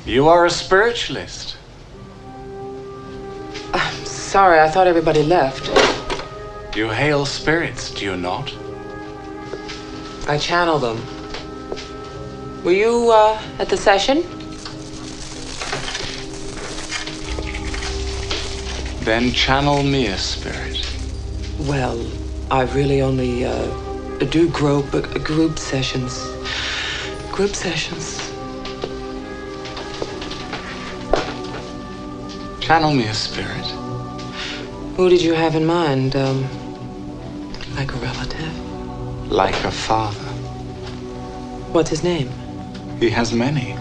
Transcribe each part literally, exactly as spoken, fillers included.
You are a spiritualist. I'm sorry, I thought everybody left. You hail spirits, do you not? I channel them. Were you, uh, at the session? Then channel me a spirit. Well, I really only, uh, do group, uh, group sessions. Group sessions. Channel me a spirit. Who did you have in mind? Um, like a relative? Like a father. What's his name? He has many.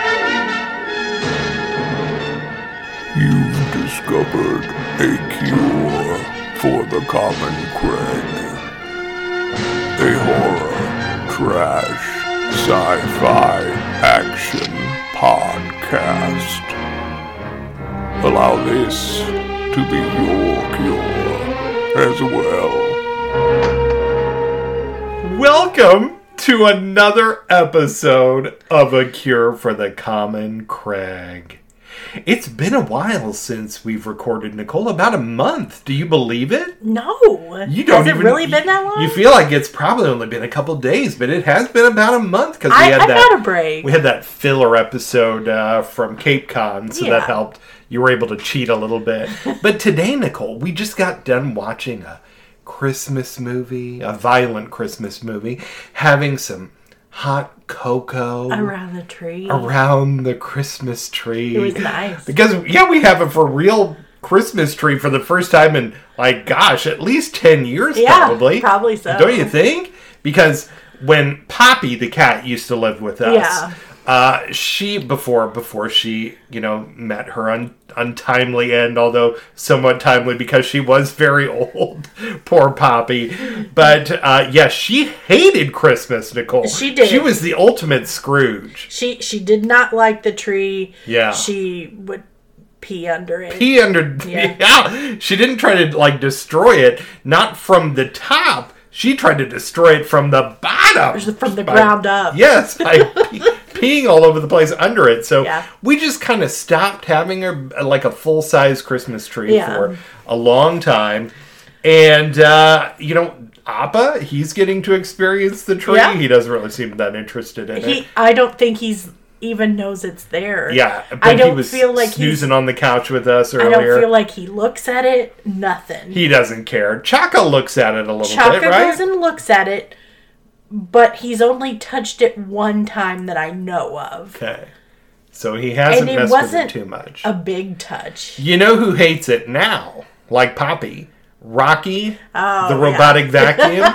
You've discovered a cure for the common Craig. A horror, trash, sci-fi, action podcast. Allow this to be your cure as well. Welcome to another episode of A Cure for the Common Craig. It's been a while since we've recorded, Nicole. About a month. Do you believe it? No. You don't has even, it really been that long? You feel like it's probably only been a couple days, but it has been about a month because we I, had I that. got a break. We had that filler episode uh, from Cape Con, so Yeah. that helped. You were able to cheat a little bit. But today, Nicole, we just got done watching a Christmas movie, a violent Christmas movie, having some hot cocoa Around the tree. around the Christmas tree. It was nice. Because, yeah, we have a for real Christmas tree for the first time in, like, gosh, at least ten years, Yeah, probably. probably so. Don't you think? Because when Poppy, the cat, used to live with us, Yeah. uh, she, before before she, you know, met her un, untimely end, although somewhat timely because she was very old. Poor Poppy. But, uh, yeah, she hated Christmas, Nicole. She did. She was the ultimate Scrooge. She she did not like the tree. Yeah. She would pee under it. Pee under... Yeah. yeah. She didn't try to, like, destroy it. Not from the top. She tried to destroy it from the bottom. From the By- ground up. Yes, by pe- peeing all over the place under it. So Yeah. we just kind of stopped having a, like a full-size Christmas tree Yeah. for a long time. And, uh, you know, Appa, he's getting to experience the tree. Yeah. He doesn't really seem that interested in He it. I don't think he's even knows it's there. Yeah, but I don't he was feel like snoozing he's, on the couch with us I earlier. don't feel like he looks at it. Nothing. He doesn't care. Chaka looks at it a little Chaka bit, right? goes and looks at it, but he's only touched it one time that I know of. Okay. So he hasn't And it messed with it wasn't too much. A big touch. You know who hates it now? Like Poppy. Rocky, Oh, the yeah. robotic vacuum.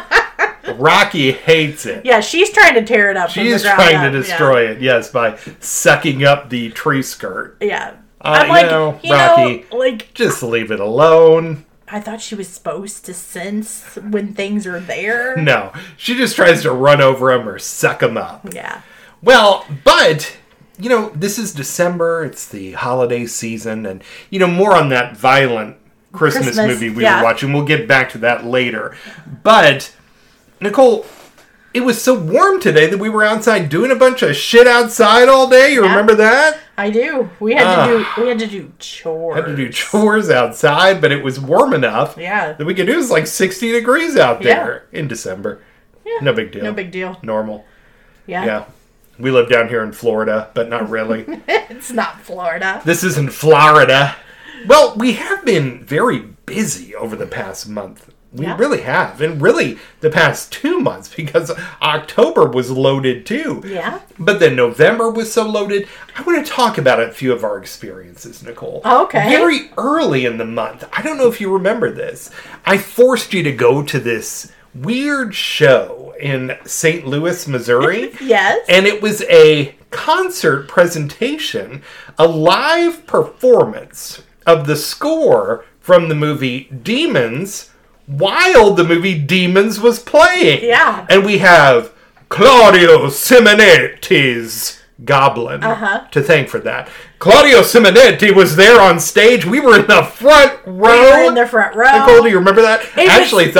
Rocky hates it. Yeah, she's trying to tear it up. from She's the ground trying up. to destroy it, yes, by sucking up the tree skirt. Yeah. yeah. Uh, I'm you like, know, you Rocky. know, like Just leave it alone. I thought she was supposed to sense when things are there. No, she just tries to run over him or suck him up. Yeah. Well, but, you know, this is December. It's the holiday season. And, you know, more on that violent Christmas, Christmas, movie we yeah. were watching. We'll get back to that later. But, Nicole, it was so warm today that we were outside doing a bunch of shit outside all day. You Yeah. remember that? I do. We had Ah. to do we had to do chores. Had to do chores outside, but it was warm enough Yeah. that we could do. It was like sixty degrees out there in December. Yeah. No big deal. No big deal. Normal. Yeah. Yeah. We live down here in Florida, but not really. It's not Florida. This isn't Florida. Well, we have been very busy over the past month. We Yeah. really have. And really, the past two months, because October was loaded too. Yeah. But then November was so loaded. I want to talk about a few of our experiences, Nicole. Okay. Very early in the month. I don't know if you remember this. I forced you to go to this weird show in Saint Louis, Missouri. Yes. And it was a concert presentation, a live performance of the score from the movie Demons while the movie Demons was playing. Yeah. And we have Claudio Simonetti's Goblin Uh-huh. to thank for that. Claudio Simonetti was there on stage. We were in the front row. We were in the front row. Nicole, do you remember that? It I actually was- thought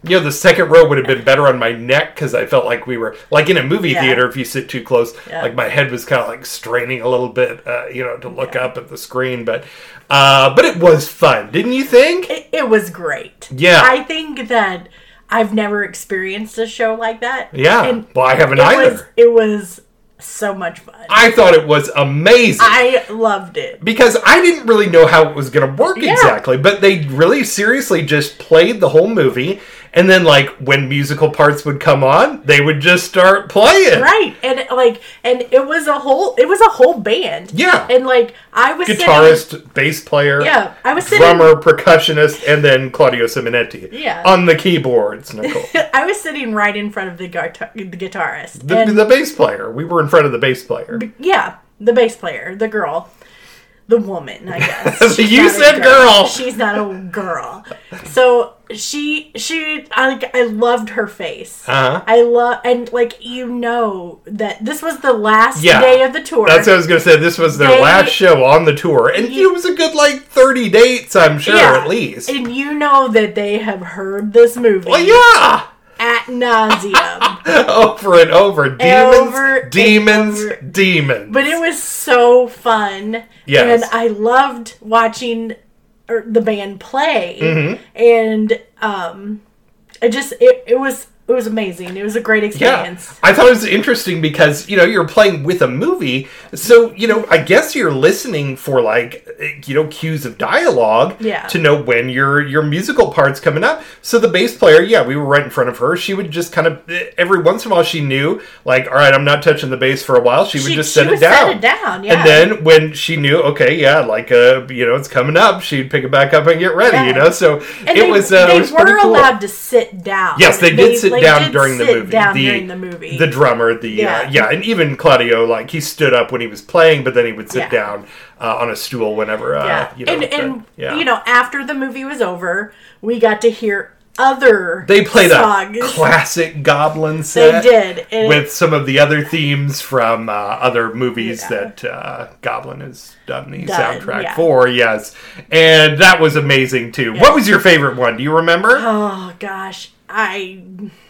you know, the second row would have been better on my neck because I felt like we were, like in a movie Yeah. theater, if you sit too close, Yeah. like my head was kind of like straining a little bit, uh, you know, to look up at the screen. But, uh, but it was fun, didn't you think? It, it was great. Yeah. I think that I've never experienced a show like that. Yeah. And Well, I haven't it either. Was, it was so much fun. I thought it was amazing. I loved it. Because I didn't really know how it was going to work Yeah. exactly, but they really seriously just played the whole movie, and then, like, when musical parts would come on, they would just start playing. Right. And like and it was a whole it was a whole band. Yeah. And like I was Guitarist, sitting, bass player, Yeah. I was sitting drummer, percussionist, and then Claudio Simonetti. Yeah. On the keyboards, Nicole. I was sitting right in front of the guitar, the guitarist. the, and the bass player. We were in front of the bass player. yeah, the bass player, the girl. The woman, I guess. She's You not a said girl. She's not a girl. So she, she, I, like, I loved her face. Uh-huh. I love, and like you know that this was the last Yeah. day of the tour. That's what I was going to say. This was their They- last show on the tour. And it was a good, like, thirty dates, I'm sure, Yeah. at least. And you know that they have heard this movie Well, yeah! at nauseum. Over and over. Demons, Over and demons, over. demons. But it was so fun. Yes. And I loved watching er, the band play. Mm-hmm. And um, it just, it, it was it was amazing. It was a great Yeah, experience. I thought it was interesting because, you know, you're playing with a movie, so, you know, I guess you're listening for, like, you know, cues of dialogue Yeah. to know when your your musical part's coming up. So the bass player, yeah, we were right in front of her. She would just kind of, every once in a while she knew, like, all right, I'm not touching the bass for a while. She would She- just she set it would down. set it down, yeah. And then when she knew, okay, yeah, like, uh, you know, it's coming up, she'd pick it back up and get ready, Yeah. you know? So And it they, was, uh, they it was were pretty cool. allowed to sit down. Yes, they did sit they down did during the sit movie. down the, during the movie. The drummer, the Yeah. yeah. Uh, yeah, and even Claudio, like he stood up when he was playing, but then he would sit Yeah. down uh, on a stool whenever. Uh, yeah. you know, and but, and yeah. you know, after the movie was over, we got to hear other They played songs. a classic Goblin They set. did. And With some of the other themes from uh, other movies Yeah. that uh, Goblin has done the Done, soundtrack yeah. for, yes. And that was amazing, too. What was your favorite one? Do you remember? Oh gosh, I.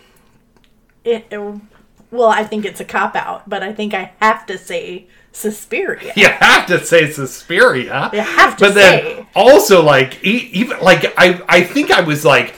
It, it- well, I think it's a cop out, but I think I have to say Suspiria. You have to say Suspiria. You have to but then say. also, like, e- even like I, I think I was like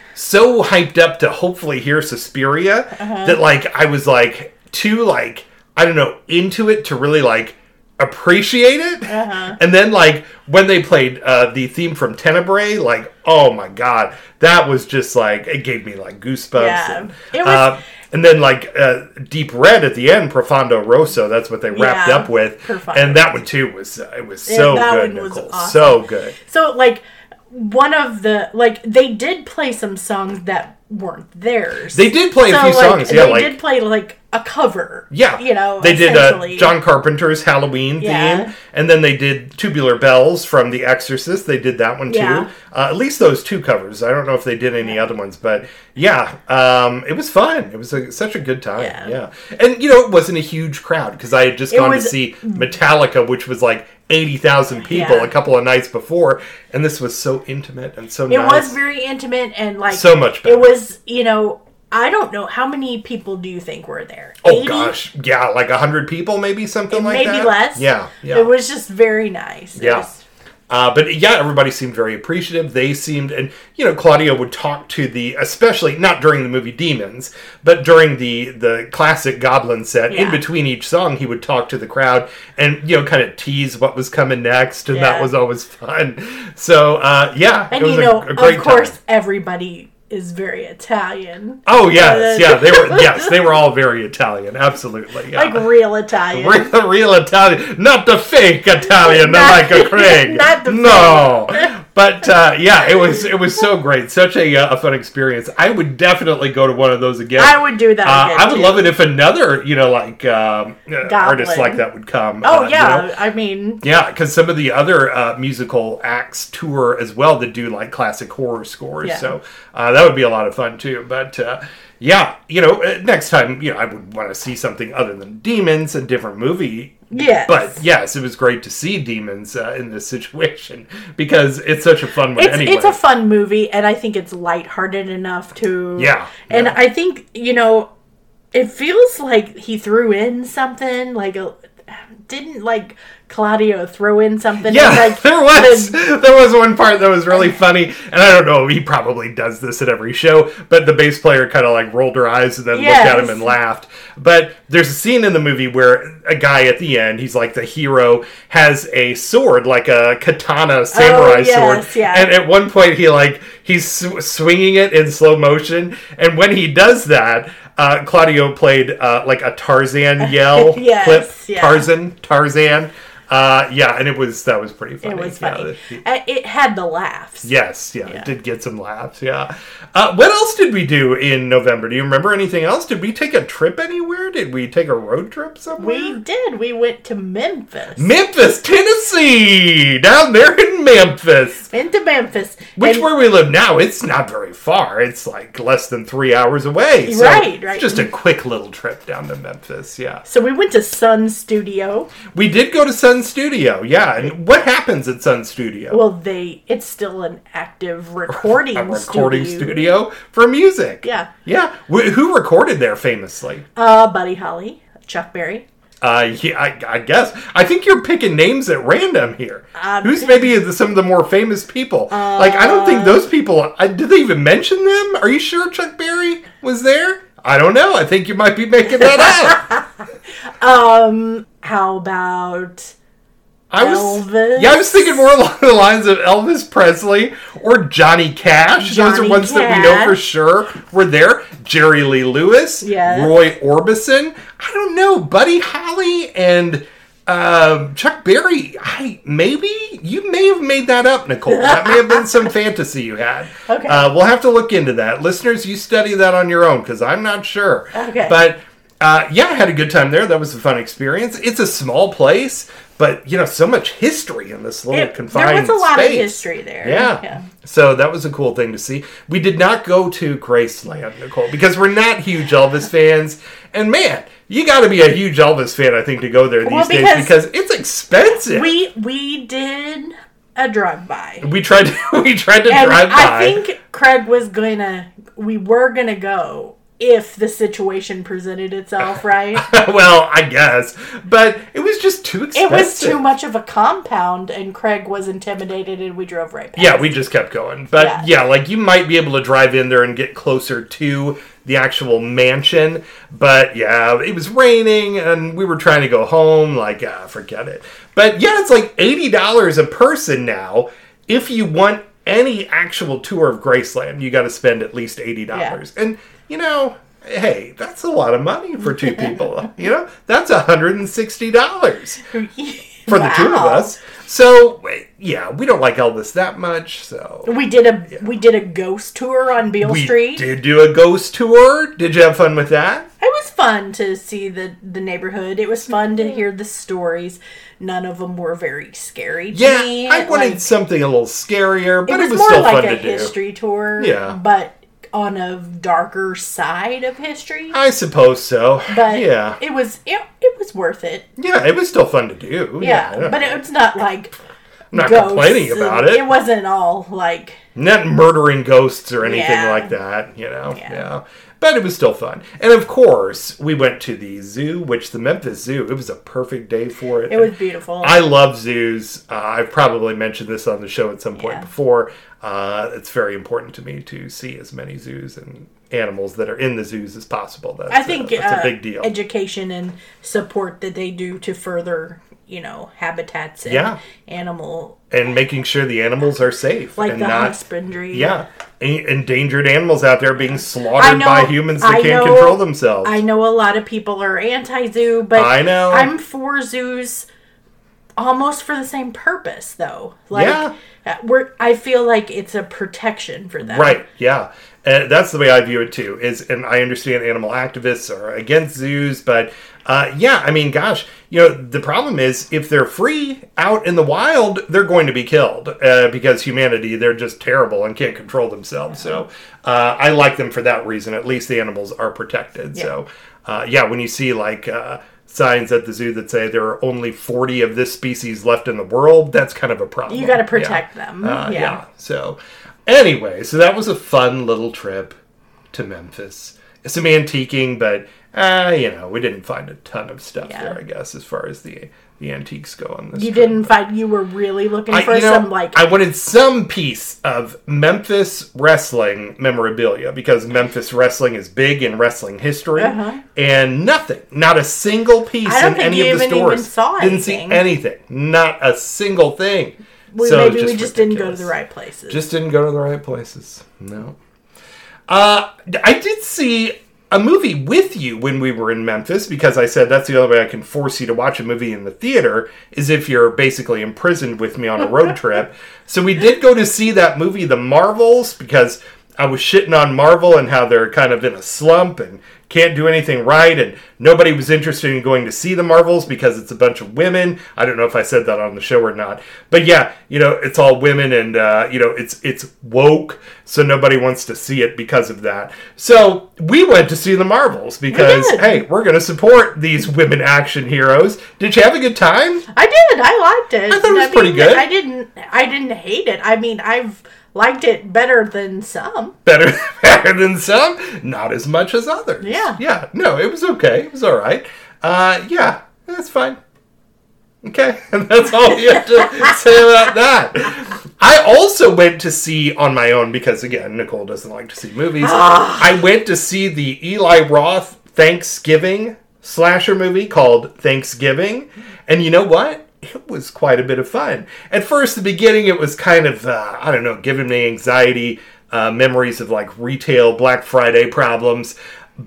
so hyped up to hopefully hear Suspiria Uh-huh. that like I was like too like I don't know into it to really like appreciate it. Uh-huh. And then like when they played uh, the theme from Tenebrae, like oh my god, that was just like it gave me like goosebumps. Yeah. And, It was- uh, and then like uh, Deep Red at the end, Profondo Rosso. That's what they wrapped Yeah, up with, Profondo. and that one too was uh, it was Yeah, so that good, one was Nicole, awesome. so good. So, like, one of the like they did play some songs that weren't theirs. They did play a So, few like, songs, yeah, they like did play like a cover. yeah, you know, they did uh, essentially. John Carpenter's Halloween Yeah. theme, and then they did Tubular Bells from The Exorcist. They did that one too. Yeah. Uh, at least those two covers. I don't know if they did any other ones, but yeah, um, it was fun. It was a, such a good time. Yeah. Yeah, and you know it wasn't a huge crowd because I had just It gone was- to see Metallica, which was like eighty thousand people Yeah. a couple of nights before, and this was so intimate and so It nice. was very intimate and like So much better. It was, you know, I don't know how many people do you think were there? Oh eighty? gosh, yeah, like a hundred people, maybe something like maybe that. less. Yeah, yeah. It was just very nice. It Yeah. was- Uh, but yeah, everybody seemed very appreciative. They seemed, and you know, Claudio would talk to the, especially not during the movie Demons, but during the the classic Goblin set. In Yeah. between each song, he would talk to the crowd and you know, kind of tease what was coming next, and that Yeah. was always fun. So uh, yeah, and it was you know, a, a great of course, time. everybody is very Italian. Oh yes, Uh, yeah, they were yes, they were all very Italian, absolutely. Yeah. Like real Italian. Real, real Italian, not the fake Italian, Not- like a Craig. not the no, but uh, yeah, it was it was so great, such a, uh, a fun experience. I would definitely go to one of those again. I would do that Uh, again, I would too. love it if another, you know, like um, uh, artists like that would come. Oh uh, you yeah, know. I mean, Yeah, because some of the other uh, musical acts tour as well that do like classic horror scores. Yeah. So uh, that would be a lot of fun too. But uh, yeah, you know, uh, next time, you know, I would want to see something other than demons, a different movie Yes. But yes, it was great to see demons uh, in this situation because it's such a fun one It's, anyway. it's a fun movie, and I think it's lighthearted enough to... Yeah, And yeah. I think, you know, it feels like he threw in something, like a... Didn't, like, Claudio throw in something? Yeah, and, like, there was the- there was one part that was really funny, and I don't know, he probably does this at every show, but the bass player kind of like rolled her eyes and then Yes. looked at him and laughed. But there's a scene in the movie where a guy at the end, he's like the hero, has a sword, like a katana samurai Oh, yes, sword, yeah. and at one point he like he's sw- swinging it in slow motion, and when he does that, uh, Claudio played uh, like a Tarzan yell Yes, clip, yeah. Tarzan, Tarzan. Uh, yeah, and it was that was pretty funny. It was Yeah, funny. the- Uh, It had the laughs. Yes, yeah, Yeah. it did get some laughs, yeah. Uh, what else did we do in November? Do you remember anything else? Did we take a trip anywhere? Did we take a road trip somewhere? We did. We went to Memphis. Memphis, Tennessee! Down there in Memphis! Into Memphis. Which, And- where we live now, it's not very far. It's like less than three hours away. So Right, right. It's just a quick little trip down to Memphis, yeah. So we went to Sun Studio. We did go to Sun Studio, yeah. And what happens at Sun Studio? Well, they it's still an active recording a recording studio. studio for music. Yeah. Yeah. Wh- who recorded there famously? Uh, Buddy Holly, Chuck Berry. Uh, yeah, I, I guess. I think you're picking names at random here. Um, Who's maybe the, some of the more famous people? Uh, like, I don't think those people... I, did they even mention them? Are you sure Chuck Berry was there? I don't know. I think you might be making that up. Um, how about I was, Elvis? Yeah, I was thinking more along the lines of Elvis Presley or Johnny Cash. Those Johnny are ones that we know Cash. for sure were there. Jerry Lee Lewis, Yes. Roy Orbison. I don't know, Buddy Holly and um, Chuck Berry. I maybe you may have made that up, Nicole. That may have been some fantasy you had. Okay. Uh, we'll have to look into that, listeners. You study that on your own because I'm not sure. Okay. But. Uh, yeah, I had a good time there. That was a fun experience. It's a small place, but, you know, so much history in this little It, confined there was a lot space. of history there. Yeah. yeah. So that was a cool thing to see. We did not go to Graceland, Nicole, because we're not huge Elvis fans. And, man, you got to be a huge Elvis fan, I think, to go there these Well, days because because it's expensive. We we did a drive by. We tried to, we tried to And drive by. I think Craig was gonna we were gonna go if the situation presented itself, right? Well, I guess. But it was just too It expensive. was too much of a compound, and Craig was intimidated, and we drove right past. Yeah, we just kept going. But yeah. Yeah. like you might be able to drive in there and get closer to the actual mansion. But yeah, it was raining and we were trying to go home. Like, ah, forget it. But yeah, it's like eighty dollars a person now. If you want any actual tour of Graceland, you got to spend at least eighty dollars. Yeah. And, you know, hey, that's a lot of money for two people. You know, that's one hundred sixty dollars. For the two of Wow. us. So, yeah, we don't like Elvis that much, so... We did a we did a ghost tour on Beale We Street. did do a ghost tour. Did you have fun with that? It was fun to see the the neighborhood. It was fun to hear the stories. None of them were very scary to Yeah, me. I wanted Like, something a little scarier, but it it was, was, more still like fun a to do. history tour. Yeah. But on a darker side of history. I suppose so. But yeah. it was it, it was worth it. Yeah, it was still fun to do. Yeah, I don't but know. it's not like I'm not ghosts complaining and- about it. It wasn't all like Not murdering ghosts or anything Yeah. like that, you know. Yeah. Yeah. But it was still fun. And of course, we went to the zoo, which the Memphis Zoo, it was a perfect day for it. it was beautiful. I love zoos. Uh, I've probably mentioned this on the show at some point Yeah. before. Uh, it's very important to me to see as many zoos and animals that are in the zoos as possible. That's, I think uh, that's uh, a big deal. education and support that they do to further, you know, habitats and Yeah. animal and making sure the animals are safe. like and the not, husbandry. Yeah. En- endangered animals out there being I slaughtered know- by humans that I can't know- control themselves. I know a lot of people are anti-zoo, but I know. I'm for zoos almost for the same purpose, though. Like, Yeah. uh, we're, I feel like it's a protection for them. Right, yeah. Uh, that's the way I view it too. Is and I understand animal activists are against zoos, but uh, yeah, I mean, gosh, you know, the problem is if they're free out in the wild, they're going to be killed uh, because humanity, they're just terrible and can't control themselves. So uh, I like them for that reason. At least the animals are protected. Yeah. So uh, yeah, when you see like. Uh, signs at the zoo that say there are only forty of this species left in the world, that's kind of a problem. You got to protect yeah. them. Uh, yeah. yeah. So, anyway, so that was a fun little trip to Memphis. Some antiquing, but, uh, you know, we didn't find a ton of stuff Yeah. there, I guess, as far as the the antiques go on this You trip. didn't find, you were really looking I, for you know, some, like... I wanted some piece of Memphis wrestling memorabilia because Memphis wrestling is big in wrestling history, Uh-huh. and nothing, not a single piece I don't in think any you of the even- stores. even saw Didn't see anything. anything, not a single thing. we, So maybe just we just didn't go to ridiculous. the right places. Just didn't go to the right places. No. Uh, I did see a movie with you when we were in Memphis because I said that's the only way I can force you to watch a movie in the theater is if you're basically imprisoned with me on a road trip. So we did go to see that movie, The Marvels, because I was shitting on Marvel and how they're kind of in a slump and can't do anything right, and nobody was interested in going to see The Marvels because it's a bunch of women. I don't know if I said that on the show or not. But yeah, you know, it's all women and, uh, you know, it's it's woke, so nobody wants to see it because of that. So we went to see The Marvels because, We did. hey, we're going to support these women action heroes. Did you have a good time? I did. I liked it. I thought it was pretty good. I didn't. I didn't hate it. I mean, I've liked it better than some. Better, better than some, not as much as others. Yeah. Yeah, no, it was okay. It was all right. Uh, yeah, that's fine. Okay, and that's all you have to say about that. I also went to see on my own, because again, Nicole doesn't like to see movies. I went to see the Eli Roth Thanksgiving slasher movie called Thanksgiving. And you know what? It was quite a bit of fun. At first, the beginning, it was kind of, uh, I don't know, giving me anxiety, uh, memories of like retail Black Friday problems.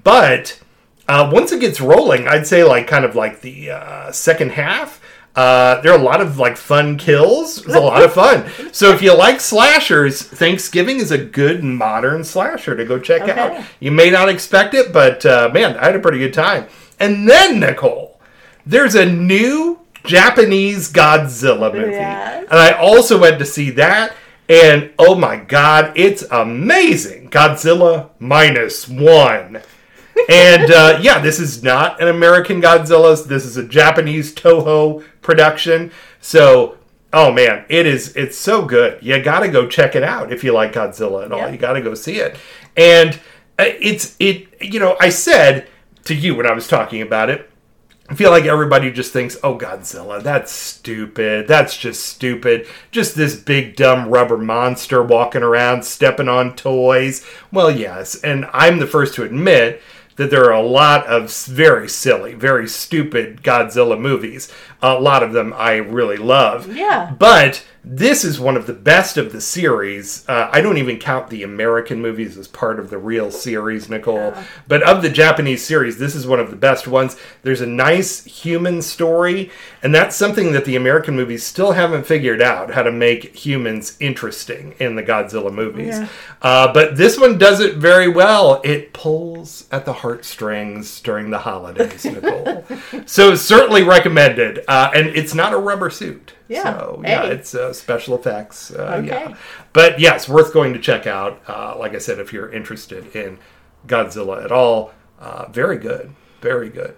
But uh, once it gets rolling, I'd say like kind of like the uh, second half, uh, there are a lot of like fun kills. It was a lot of fun. So if you like slashers, Thanksgiving is a good modern slasher to go check Okay. out. You may not expect it, but uh, man, I had a pretty good time. And then, Nicole, there's a new Japanese Godzilla movie. Yes. And I also went to see that. And oh my God, it's amazing. Godzilla minus one. And uh, yeah, this is not an American Godzilla. This is a Japanese Toho production. So, oh man, it is, it's so good. You gotta go check it out if you like Godzilla at all. Yep. You gotta go see it. And uh, it's, it, you know, I said to you when I was talking about it, I feel like everybody just thinks, oh, Godzilla, that's stupid. That's just stupid. Just this big, dumb rubber monster walking around, stepping on toys. Well, yes, and I'm the first to admit that there are a lot of very silly, very stupid Godzilla movies. A lot of them I really love. Yeah. But this is one of the best of the series. Uh, I don't even count the American movies as part of the real series, Nicole. Yeah. But of the Japanese series, this is one of the best ones. There's a nice human story, and that's something that the American movies still haven't figured out, how to make humans interesting in the Godzilla movies. Yeah. Uh, but this one does it very well. It pulls at the heartstrings during the holidays, Nicole. So certainly recommended. Uh, and it's not a rubber suit. Yeah. So, yeah, Hey. it's uh, special effects. Uh, Okay. Yeah. But yes, worth going to check out. Uh, like I said, if you're interested in Godzilla at all, uh, very good. Very good.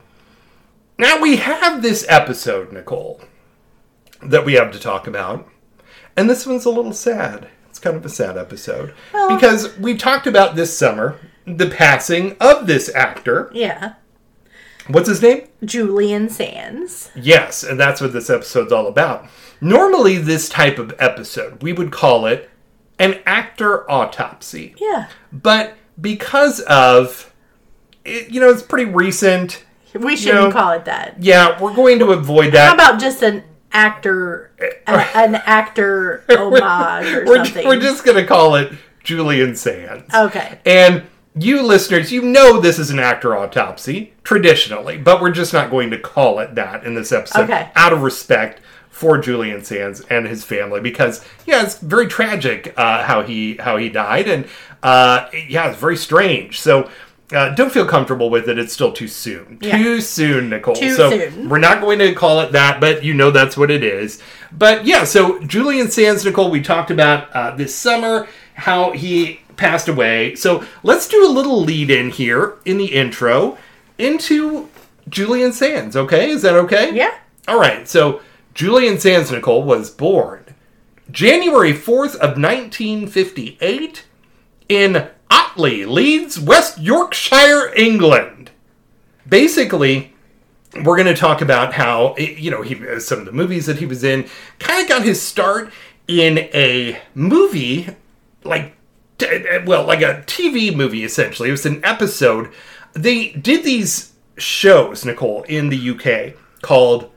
Now we have this episode, Nicole, that we have to talk about. And this one's a little sad. It's kind of a sad episode. Well- because we talked about this summer the passing of this actor. Yeah. What's his name? Julian Sands. Yes, and that's what this episode's all about. Normally, this type of episode, we would call it an actor autopsy. Yeah. But because of, it, you know, it's pretty recent. We shouldn't know, call it that. Yeah, we're going to avoid that. How about just an actor, a, an actor homage or we're, something? we're just going to call it Julian Sands. Okay. And you listeners, you know this is an actor autopsy, traditionally, but we're just not going to call it that in this episode, Okay. out of respect for Julian Sands and his family, because, yeah, it's very tragic uh, how he how he died, and, uh, yeah, it's very strange. So, uh, don't feel comfortable with it. It's still too soon. Yeah. Too soon, Nicole. Too so soon. We're not going to call it that, but you know that's what it is. But, yeah, so Julian Sands, Nicole, we talked about uh, this summer, how he passed away. So let's do a little lead in here in the intro into Julian Sands, okay? Is that okay? Yeah. All right, so Julian Sands, Nicole, was born January fourth of nineteen fifty-eight in Otley, Leeds, West Yorkshire, England. Basically, we're going to talk about how, you know, he some of the movies that he was in, kind of got his start in a movie, like, well, like a T V movie, essentially. It was an episode. They did these shows, Nicole, in the U K called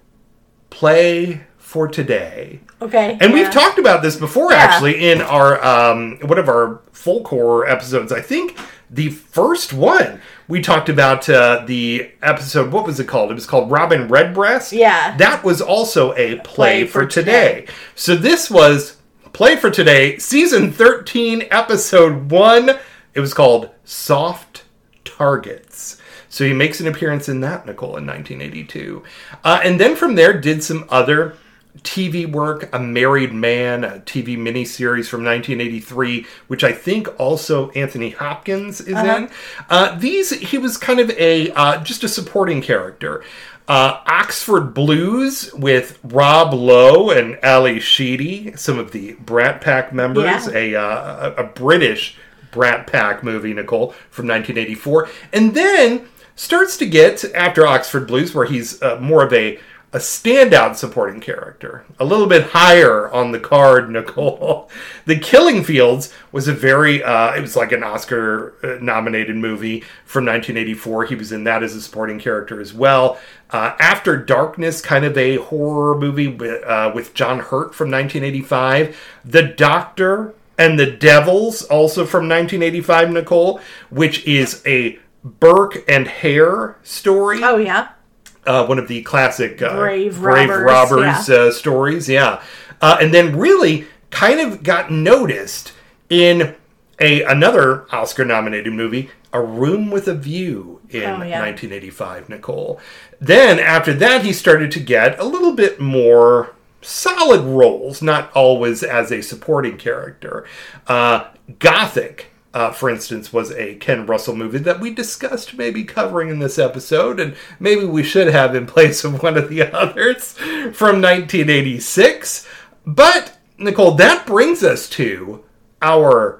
Play for Today. Okay. And yeah. we've talked about this before, Yeah. actually, in our um, one of our folk horror episodes. I think the first one, we talked about uh, the episode, what was it called? It was called Robin Redbreast. Yeah. That was also a Play, Play for, for today. Today. So this was Play for Today, Season thirteen, Episode one. It was called Soft Targets. So he makes an appearance in that, Nicole, in nineteen eighty-two. Uh, and then from there, did some other T V work, A Married Man, a T V miniseries from nineteen eighty-three, which I think also Anthony Hopkins is Uh-huh. in. Uh, these, he was kind of a, uh, just a supporting character. Uh, Oxford Blues with Rob Lowe and Ali Sheedy, some of the Brat Pack members, Yeah. a, uh, a, a British Brat Pack movie, Nicole, from nineteen eighty-four. And then starts to get, after Oxford Blues, where he's uh, more of a a standout supporting character, a little bit higher on the card, Nicole. The Killing Fields was a very, uh, it was like an Oscar-nominated movie from nineteen eighty-four. He was in that as a supporting character as well. Uh, After Darkness, kind of a horror movie with, uh, with John Hurt from nineteen eighty-five. The Doctor and the Devils, also from nineteen eighty-five, Nicole, which is a Burke and Hare story. Oh, yeah. Uh, one of the classic uh, Brave Brave Robbers, Robbers yeah. uh, stories, yeah. Uh, and then really kind of got noticed in a another Oscar-nominated movie, A Room with a View, in Oh, yeah. nineteen eighty-five, Nicole. Then, after that, he started to get a little bit more solid roles, not always as a supporting character. Uh, Gothic, Uh, for instance, was a Ken Russell movie that we discussed maybe covering in this episode, and maybe we should have in place of one of the others from nineteen eighty-six. But, Nicole, that brings us to our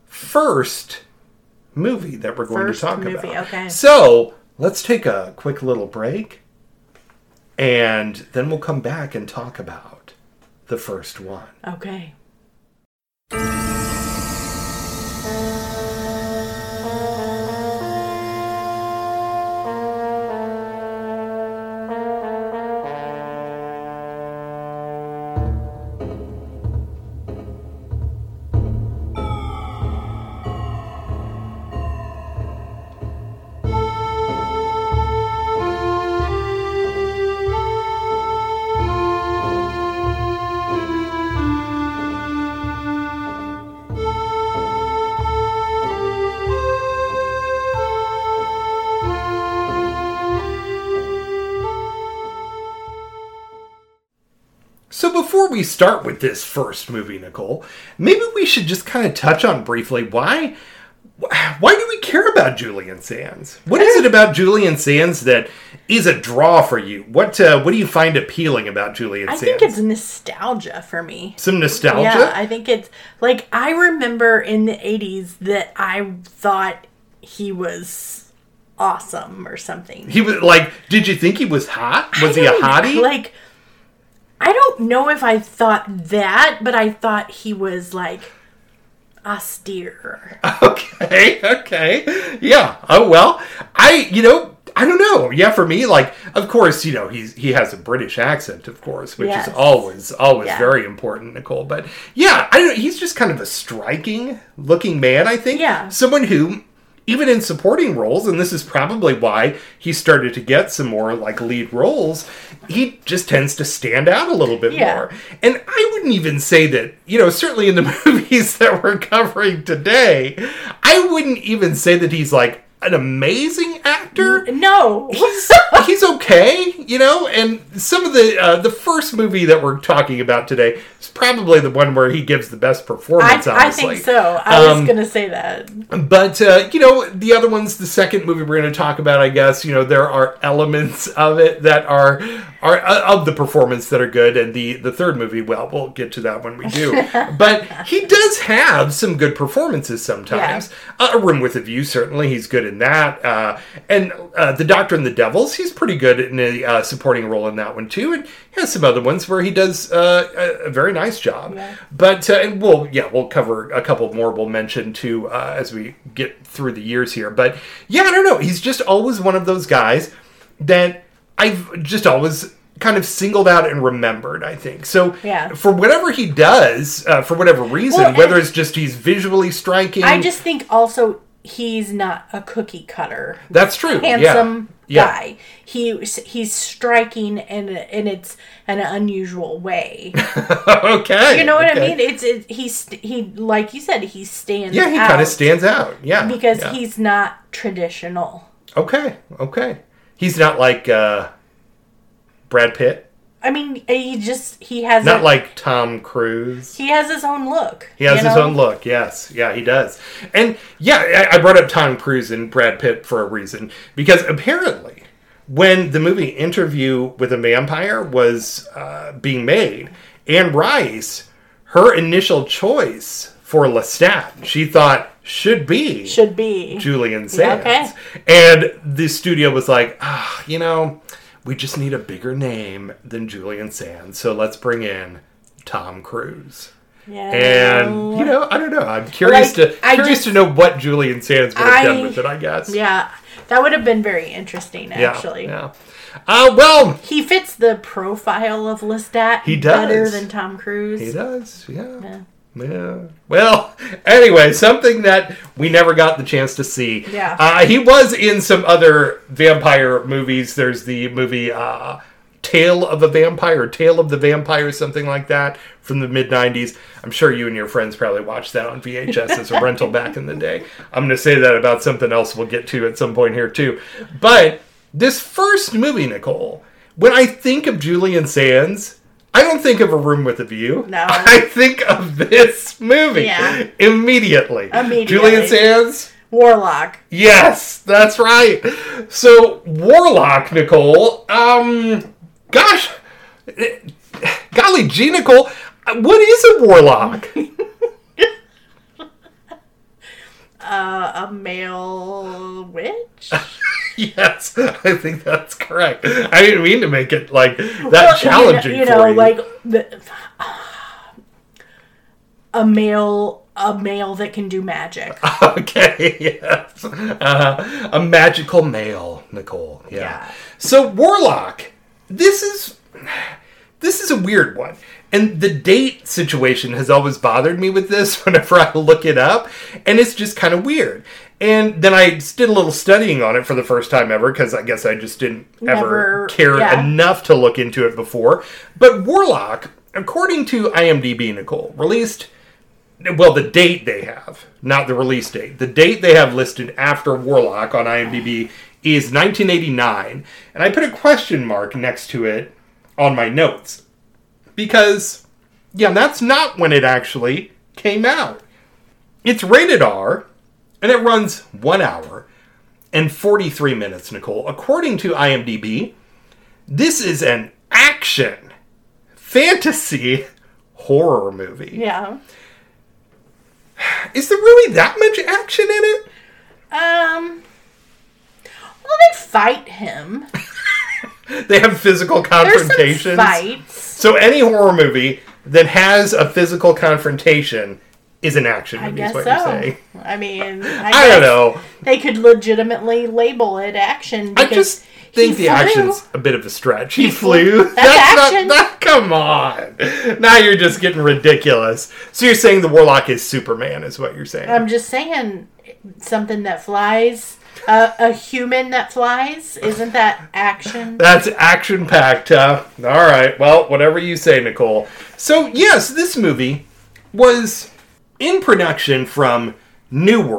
first movie that we're going First to talk movie, about. okay. So, let's take a quick little break, and then we'll come back and talk about the first one. Okay. So before we start with this first movie, Nicole, maybe we should just kind of touch on briefly why why do we care about Julian Sands? What is it about Julian Sands that is a draw for you? What uh, what do you find appealing about Julian I Sands? think it's nostalgia for me. Some nostalgia? Yeah, I think it's like I remember in the eighties that I thought he was awesome or something. He was like, did you think he was hot? Was I he a don't- hottie? Like, I don't know if I thought that, but I thought he was like austere. Okay, okay. Yeah. Oh, well, I, you know, I don't know. Yeah, for me, like, of course, you know, he's he has a British accent, of course, which Yes. is always, always Yeah. very important, Nicole. But yeah, I don't know. He's just kind of a striking looking man, I think. Yeah. Someone who, even in supporting roles, and this is probably why he started to get some more, like, lead roles, he just tends to stand out a little bit Yeah. more. And I wouldn't even say that, you know, certainly in the movies that we're covering today, I wouldn't even say that he's like an amazing actor. No. He's, he's okay, you know, and some of the uh, the first movie that we're talking about today is probably the one where he gives the best performance, I, I honestly. think so. I Um, was going to say that. But, uh, you know, the other ones, the second movie we're going to talk about, I guess, you know, there are elements of it that are are uh, of the performance that are good, and the, the third movie, well, we'll get to that when we do. But he does have some good performances sometimes. Yeah. Uh, A Room with a View, certainly, he's good in that. Uh, and uh, The Doctor and the Devils, he's pretty good in a uh, supporting role in that one, too. And he has some other ones where he does uh, a, a very nice job. Yeah. But, uh, and we'll, yeah, we'll cover a couple more we'll mention, too, uh, as we get through the years here. But, yeah, I don't know. He's just always one of those guys that I've just always kind of singled out and remembered, I think. So, yeah. for whatever he does, uh, for whatever reason, well, whether it's just he's visually striking. I just think also he's not a cookie cutter. That's true. Handsome yeah. guy. Yeah. He he's striking and and it's an unusual way. Okay. You know what okay. I mean? It's it, he's he like you said he stands. Yeah, he kind of stands out. Yeah, because yeah. he's not traditional. Okay. Okay. He's not like uh, Brad Pitt. I mean, he just he has not a, like Tom Cruise. He has his own look. He has you his know? own look. Yes, yeah, he does. And yeah, I brought up Tom Cruise and Brad Pitt for a reason, because apparently, when the movie Interview with a Vampire was uh, being made, Anne Rice, her initial choice for Lestat, she thought should be should be Julian Sands, yeah, okay. And the studio was like, ah, you know. We just need a bigger name than Julian Sands, so let's bring in Tom Cruise. Yeah. And, you know, I don't know. I'm curious like, to curious just, to know what Julian Sands would have I, done with it, I guess. Yeah. That would have been very interesting, actually. Yeah. yeah. Uh, well... He fits the profile of Lestat he does. better than Tom Cruise. He does, yeah. Yeah. Yeah. Well, anyway, something that we never got the chance to see. Yeah. Uh, he was in some other vampire movies. There's the movie uh, Tale of a Vampire, Tale of the Vampire, something like that, from the mid nineties. I'm sure you and your friends probably watched that on V H S as a rental back in the day. I'm going to say that about something else we'll get to at some point here, too. But this first movie, Nicole, when I think of Julian Sands... I don't think of A Room with a View. No. I think of this movie yeah. immediately. Immediately. Julian Sands? Warlock. Yes, that's right. So, Warlock, Nicole, um, gosh, golly gee, Nicole, what is a warlock? uh, a male witch? Yes, I think that's correct. I didn't mean to make it like that well, challenging you know, you for know, you. like the, uh, a male, a male that can do magic. Okay, yes, uh, a magical male, Nicole. Yeah. yeah. So Warlock, this is this is a weird one. And the date situation has always bothered me with this whenever I look it up. And it's just kind of weird. And then I did a little studying on it for the first time ever, because I guess I just didn't Never, ever care yeah. enough to look into it before. But Warlock, according to IMDb, Nicole, released, well, the date they have, not the release date. The date they have listed after Warlock on IMDb is nineteen eighty-nine. And I put a question mark next to it on my notes. Because, yeah, that's not when it actually came out. It's rated R, and it runs one hour and forty-three minutes, Nicole. According to IMDb, this is an action, fantasy, horror movie. Yeah. Is there really that much action in it? Um. Well, they fight him. They have physical confrontations. There's some fights. So any horror movie that has a physical confrontation is an action movie, I guess is what so. you're saying. I mean, I, I don't know. They could legitimately label it action. I just think the flew. action's a bit of a stretch. He, He flew? flew. That's action. Not, that, come on. Now you're just getting ridiculous. So you're saying the Warlock is Superman, is what you're saying. I'm just saying something that flies. Uh, a human that flies, isn't that action? That's action-packed, huh? All right, well, whatever you say, Nicole. So, yes, this movie was in production from New World.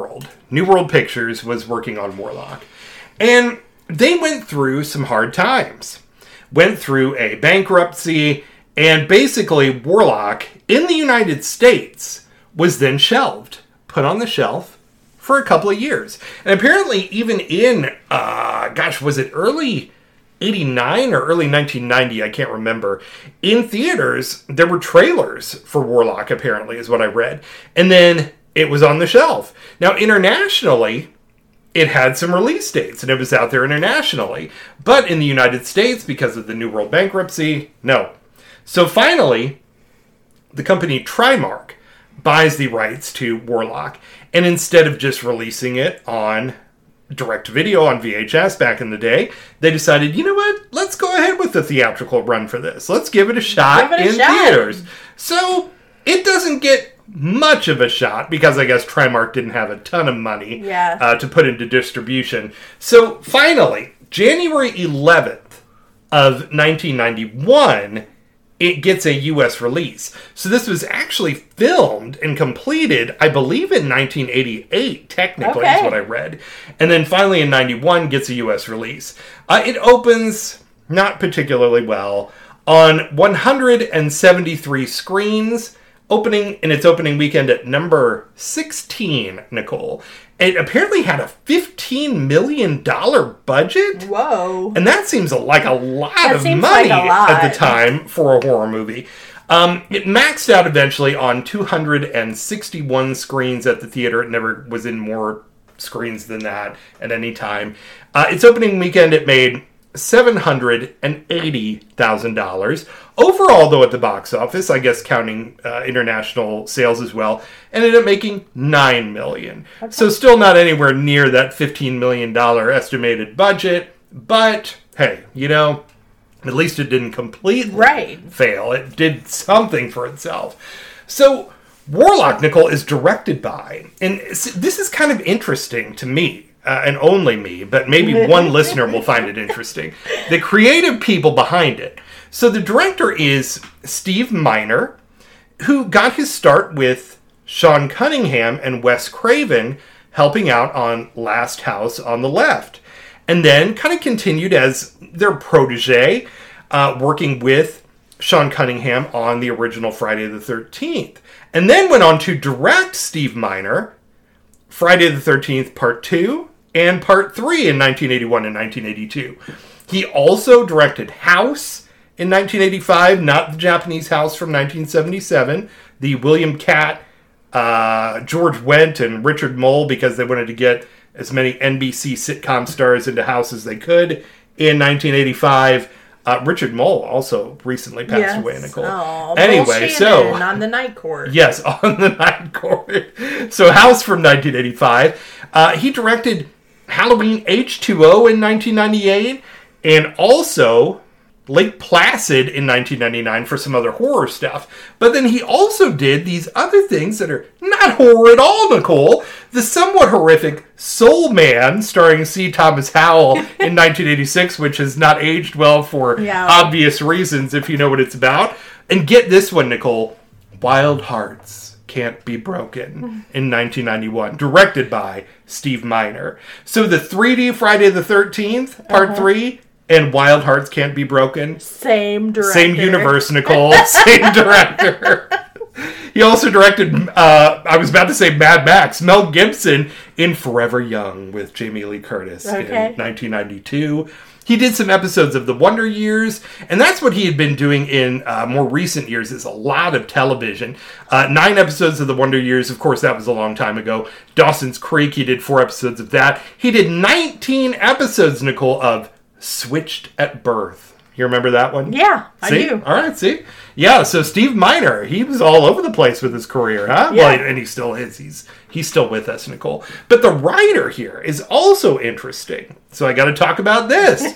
New World Pictures was working on Warlock. And they went through some hard times. Went through a bankruptcy, and basically Warlock in the United States was then shelved, put on the shelf for a couple of years. And apparently even in, uh, gosh, was it early eighty-nine or early nineteen ninety, I can't remember, in theaters, there were trailers for Warlock, apparently, is what I read. And then it was on the shelf. Now, internationally, it had some release dates, and it was out there internationally. But in the United States, because of the New World bankruptcy, no. So finally, the company Trimark buys the rights to Warlock, and instead of just releasing it on direct-to-video on V H S back in the day, they decided, you know what, let's go ahead with the theatrical run for this. Let's give it a shot Give it a in shot. theaters. So it doesn't get much of a shot, because I guess Trimark didn't have a ton of money Yeah. uh, to put into distribution. So finally, January eleventh of nineteen ninety-one, it gets a U S release. So this was actually filmed and completed, I believe, in nineteen eighty-eight, technically, Okay. is what I read. And then finally in ninety-one gets a U S release. Uh, it opens not particularly well on one hundred seventy-three screens, opening in its opening weekend at number sixteen, Nicole. It apparently had a fifteen million dollars budget. Whoa. And that seems like a lot That of seems money like a lot. at the time for a horror movie. Um, it maxed out eventually on two hundred sixty-one screens at the theater. It never was in more screens than that at any time. Uh, its opening weekend, it made seven hundred eighty thousand dollars. Overall, though, at the box office, I guess counting uh, international sales as well, ended up making nine million dollars. Okay. So still not anywhere near that fifteen million dollars estimated budget, but hey, you know, at least it didn't completely Right. fail. It did something for itself. So Warlock, Nicole, is directed by, and this is kind of interesting to me, uh, and only me, but maybe one listener will find it interesting. The creative people behind it. So the director is Steve Miner, who got his start with Sean Cunningham and Wes Craven helping out on Last House on the Left. And then kind of continued as their protege, uh, working with Sean Cunningham on the original Friday the thirteenth. And then went on to direct Steve Miner, Friday the thirteenth Part two and Part three in nineteen eighty-one and nineteen eighty-two. He also directed House in nineteen eighty-five, not the Japanese House from nineteen seventy-seven, the William Catt, uh, George Wendt, and Richard Mole, because they wanted to get as many N B C sitcom stars into House as they could in nineteen eighty-five. Uh, Richard Mole also recently passed Yes. away, Nicole. Oh, anyway, so on the Night Court. yes, on the Night Court. So House from nineteen eighty-five. Uh, he directed Halloween H two O in nineteen ninety-eight, and also Lake Placid in nineteen ninety-nine for some other horror stuff. But then he also did these other things that are not horror at all, Nicole. The somewhat horrific Soul Man, starring C. Thomas Howell in nineteen eighty-six, which has not aged well for Yeah. obvious reasons if you know what it's about. And get this one, Nicole. Wild Hearts Can't Be Broken in nineteen ninety-one, directed by Steve Miner. So the three D Friday the thirteenth, Part Uh-huh. three, and Wild Hearts Can't Be Broken. Same director. Same universe, Nicole. Same director. He also directed, uh, I was about to say Mad Max, Mel Gibson in Forever Young with Jamie Lee Curtis Okay. in nineteen ninety-two. He did some episodes of The Wonder Years, and that's what he had been doing in uh, more recent years, is a lot of television. Uh, nine episodes of The Wonder Years, of course, that was a long time ago. Dawson's Creek, he did four episodes of that. He did nineteen episodes, Nicole, of Switched at Birth. You remember that one? Yeah, I See? do. All right, see? Yeah, so Steve Miner, he was all over the place with his career, huh? Yeah. Well, and he still is. He's he's still with us, Nicole. But the writer here is also interesting. So I got to talk about this.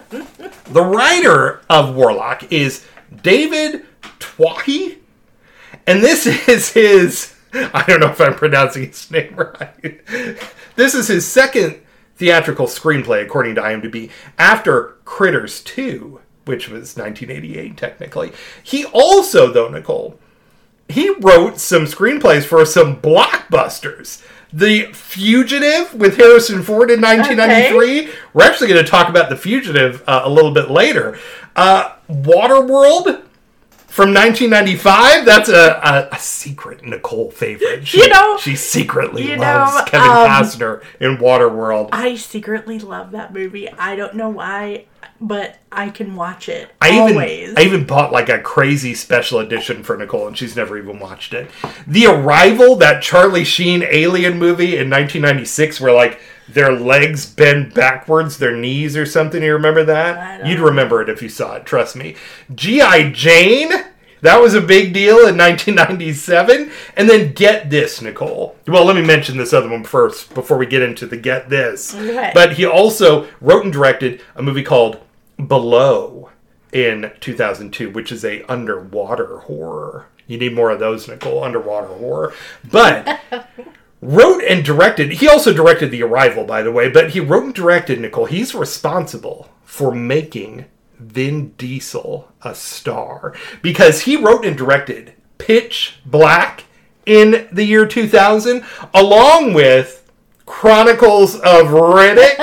The writer of Warlock is David Twohy. And this is his... I don't know if I'm pronouncing his name right. This is his second theatrical screenplay, according to IMDb, after Critters two, which was nineteen eighty-eight, technically. He also, though, Nicole, he wrote some screenplays for some blockbusters. The Fugitive with Harrison Ford in nineteen ninety-three. Okay. We're actually going to talk about The Fugitive uh, a little bit later. Uh, Waterworld from nineteen ninety-five. That's a, a, a secret Nicole favorite. She, you know, she secretly you loves know, Kevin um, Costner in Waterworld. I secretly love that movie. I don't know why, but I can watch it I always. Even, I even bought like a crazy special edition for Nicole, and she's never even watched it. The Arrival, that Charlie Sheen alien movie in nineteen ninety-six, where like their legs bend backwards, their knees or something. You remember that? You'd remember it if you saw it, trust me. G I. Jane, that was a big deal in nineteen ninety-seven. And then Get This, Nicole. Well, let me mention this other one first before we get into the Get This. Okay. But he also wrote and directed a movie called Below in two thousand two, which is a underwater horror. You need more of those, Nicole, underwater horror. But wrote and directed, he also directed The Arrival, by the way, but he wrote and directed, Nicole, he's responsible for making Vin Diesel a star. Because he wrote and directed Pitch Black in the year two thousand, along with Chronicles of Riddick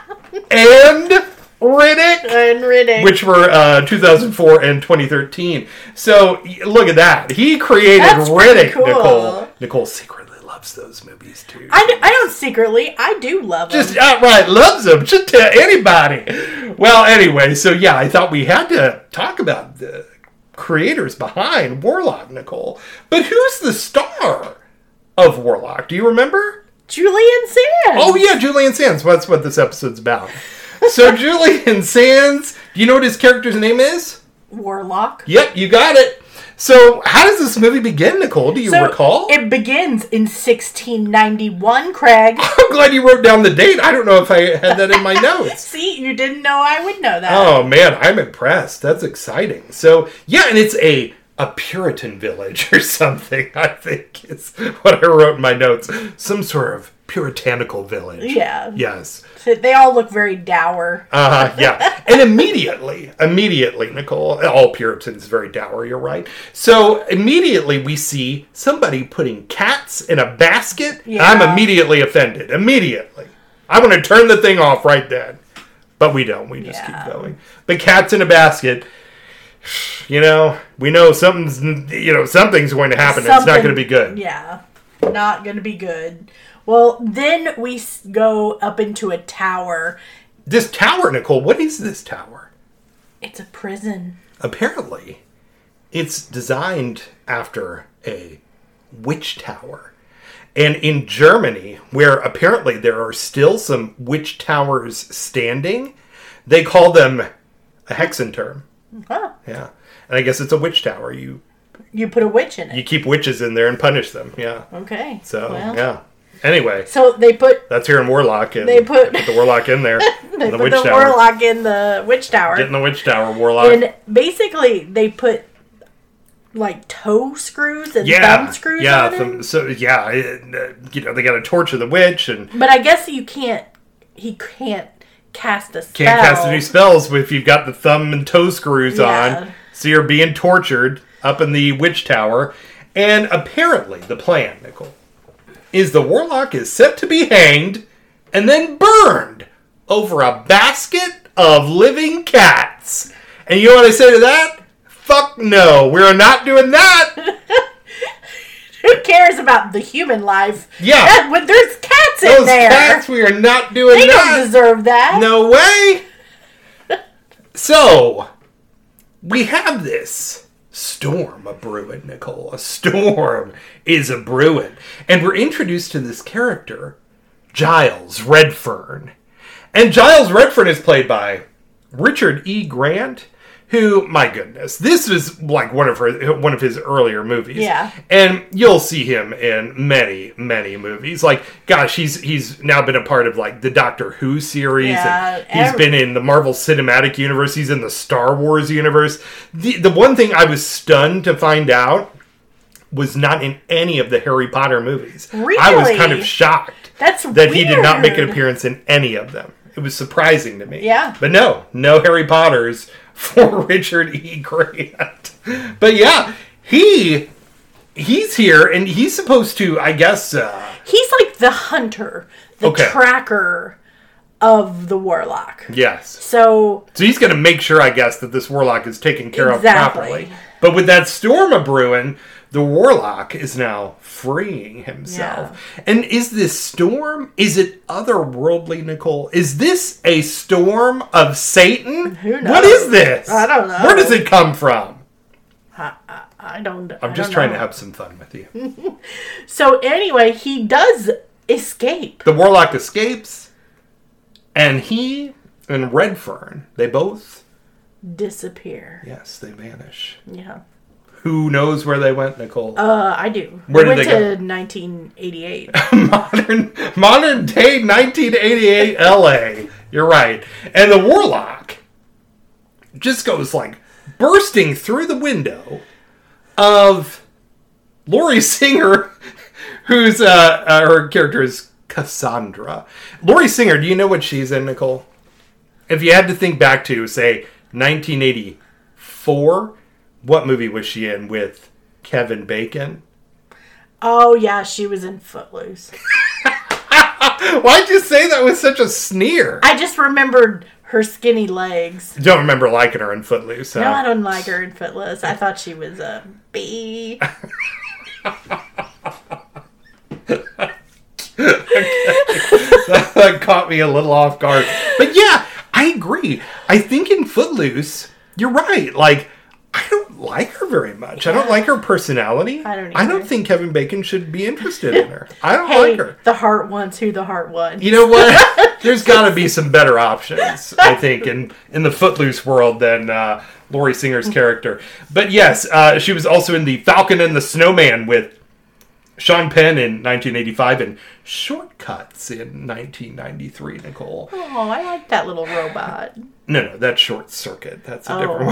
and Riddick, and Riddick, which were uh, two thousand four and twenty thirteen. So look at that. He created That's Riddick, cool. Nicole. Nicole secretly loves those movies too. I, I don't secretly. I do love them. Just outright loves them. Just to anybody. Well, anyway, so yeah, I thought we had to talk about the creators behind Warlock, Nicole. But who's the star of Warlock? Do you remember? Julian Sands. Oh yeah, Julian Sands. That's what this episode's about. So Julian Sands, do you know what his character's name is? Warlock. Yep, you got it. So how does this movie begin, Nicole? Do you so recall? It begins in sixteen ninety-one, Craig. I'm glad you wrote down the date. I don't know if I had that in my notes. See, you didn't know I would know that. Oh, man, I'm impressed. That's exciting. So, yeah, and it's a a Puritan village or something, I think is what I wrote in my notes. Some sort of puritanical village. Yeah. Yes. So they all look very dour. Uh-huh, yeah. And immediately, immediately, Nicole, all Puritans very dour, you're right. So immediately we see somebody putting cats in a basket. Yeah. I'm immediately offended. Immediately. I want to turn the thing off right then. But we don't. We just yeah. keep going. But cats in a basket, you know, we know something's, you know, something's going to happen. Something, it's not going to be good. Yeah. Not going to be good. Well, then we go up into a tower. This tower, Nicole, what is this tower? It's a prison. Apparently, it's designed after a witch tower. And in Germany, where apparently there are still some witch towers standing, they call them a hexenturm. Huh. Yeah. And I guess it's a witch tower. You You put a witch in it. you keep witches in there and punish them. Yeah. Okay. So, well. yeah. Anyway, So they put that's here in Warlock. And They put- put the Warlock in there. they in the put witch the tower. warlock in the witch tower. Get in the witch tower, Warlock. And basically they put like toe screws and yeah. thumb screws yeah. on Th- him. so, yeah. it- uh, you know, they got to torture the witch and But I guess you can't he can't cast a spell. can't cast any spells if you've got the thumb and toe screws Yeah. on. So you're being tortured up in the witch tower. And apparently the plan, Nicole, is the Warlock is set to be hanged and then burned over a basket of living cats. And you know what I say to that? Fuck no, we're not doing that. Who cares about the human life? Yeah. That, when there's cats in Those there. cats, we are not doing They that. don't deserve that. No way. So, we have this storm a brewing, Nicole. A storm is a brewing. And we're introduced to this character, Giles Redfern. And Giles Redfern is played by Richard E. Grant, who, my goodness, this is like one of her, one of his earlier movies. Yeah. And you'll see him in many, many movies. Like, gosh, he's he's now been a part of like the Doctor Who series. Yeah, And he's every- been in the Marvel Cinematic Universe. He's in the Star Wars universe. The the one thing I was stunned to find out was not in any of the Harry Potter movies. Really? I was kind of shocked That's that he did not make an weird. appearance in any of them. It was surprising to me. Yeah. But no, no Harry Potters for Richard E. Grant. But yeah, he he's here and he's supposed to, I guess, uh, he's like the hunter, the Okay. tracker of the warlock. Yes. So So he's going to make sure, I guess, that this warlock is taken care Exactly. of properly. But with that storm a brewing, the warlock is now freeing himself. And is this storm, is it otherworldly, Nicole? Is this a storm of Satan? Who knows? What is this? I don't know. Where does it come from? I, I, I don't. I'm I just don't trying know. to have some fun with you. So anyway, he does escape. The warlock escapes, and he and Redfern, they both, Disappear. yes, they vanish. Yeah. Who knows where they went, Nicole? Uh, I do. Where I did went they to nineteen eighty-eight. modern modern day nineteen eighty-eight L A. You're right. And the warlock just goes like bursting through the window of Laurie Singer, who's uh, uh her character is Cassandra. Laurie Singer, do you know what she's in, Nicole? If you had to think back to, say, nineteen eighty-four, what movie was she in with Kevin Bacon? Oh yeah, she was in Footloose. Why'd you say that with such a sneer? I just remembered her skinny legs. Don't remember liking her in Footloose. Huh? No, I don't like her in Footloose. I thought she was a bee. That caught me a little off guard. But yeah, I agree. I think in Footloose, you're right. Like, I don't like her very much. I don't like her personality. I don't I don't either. think Kevin Bacon should be interested in her. I don't Hey, like her. the heart wants who the heart wants. You know what? There's got to be some better options, I think, in, in the Footloose world than uh, Laurie Singer's character. But yes, uh, she was also in The Falcon and the Snowman with Sean Penn in nineteen eighty-five and Shortcuts in nineteen ninety-three, Nicole. Oh, I like that little robot. No, no, that's Short Circuit. That's a Oh. different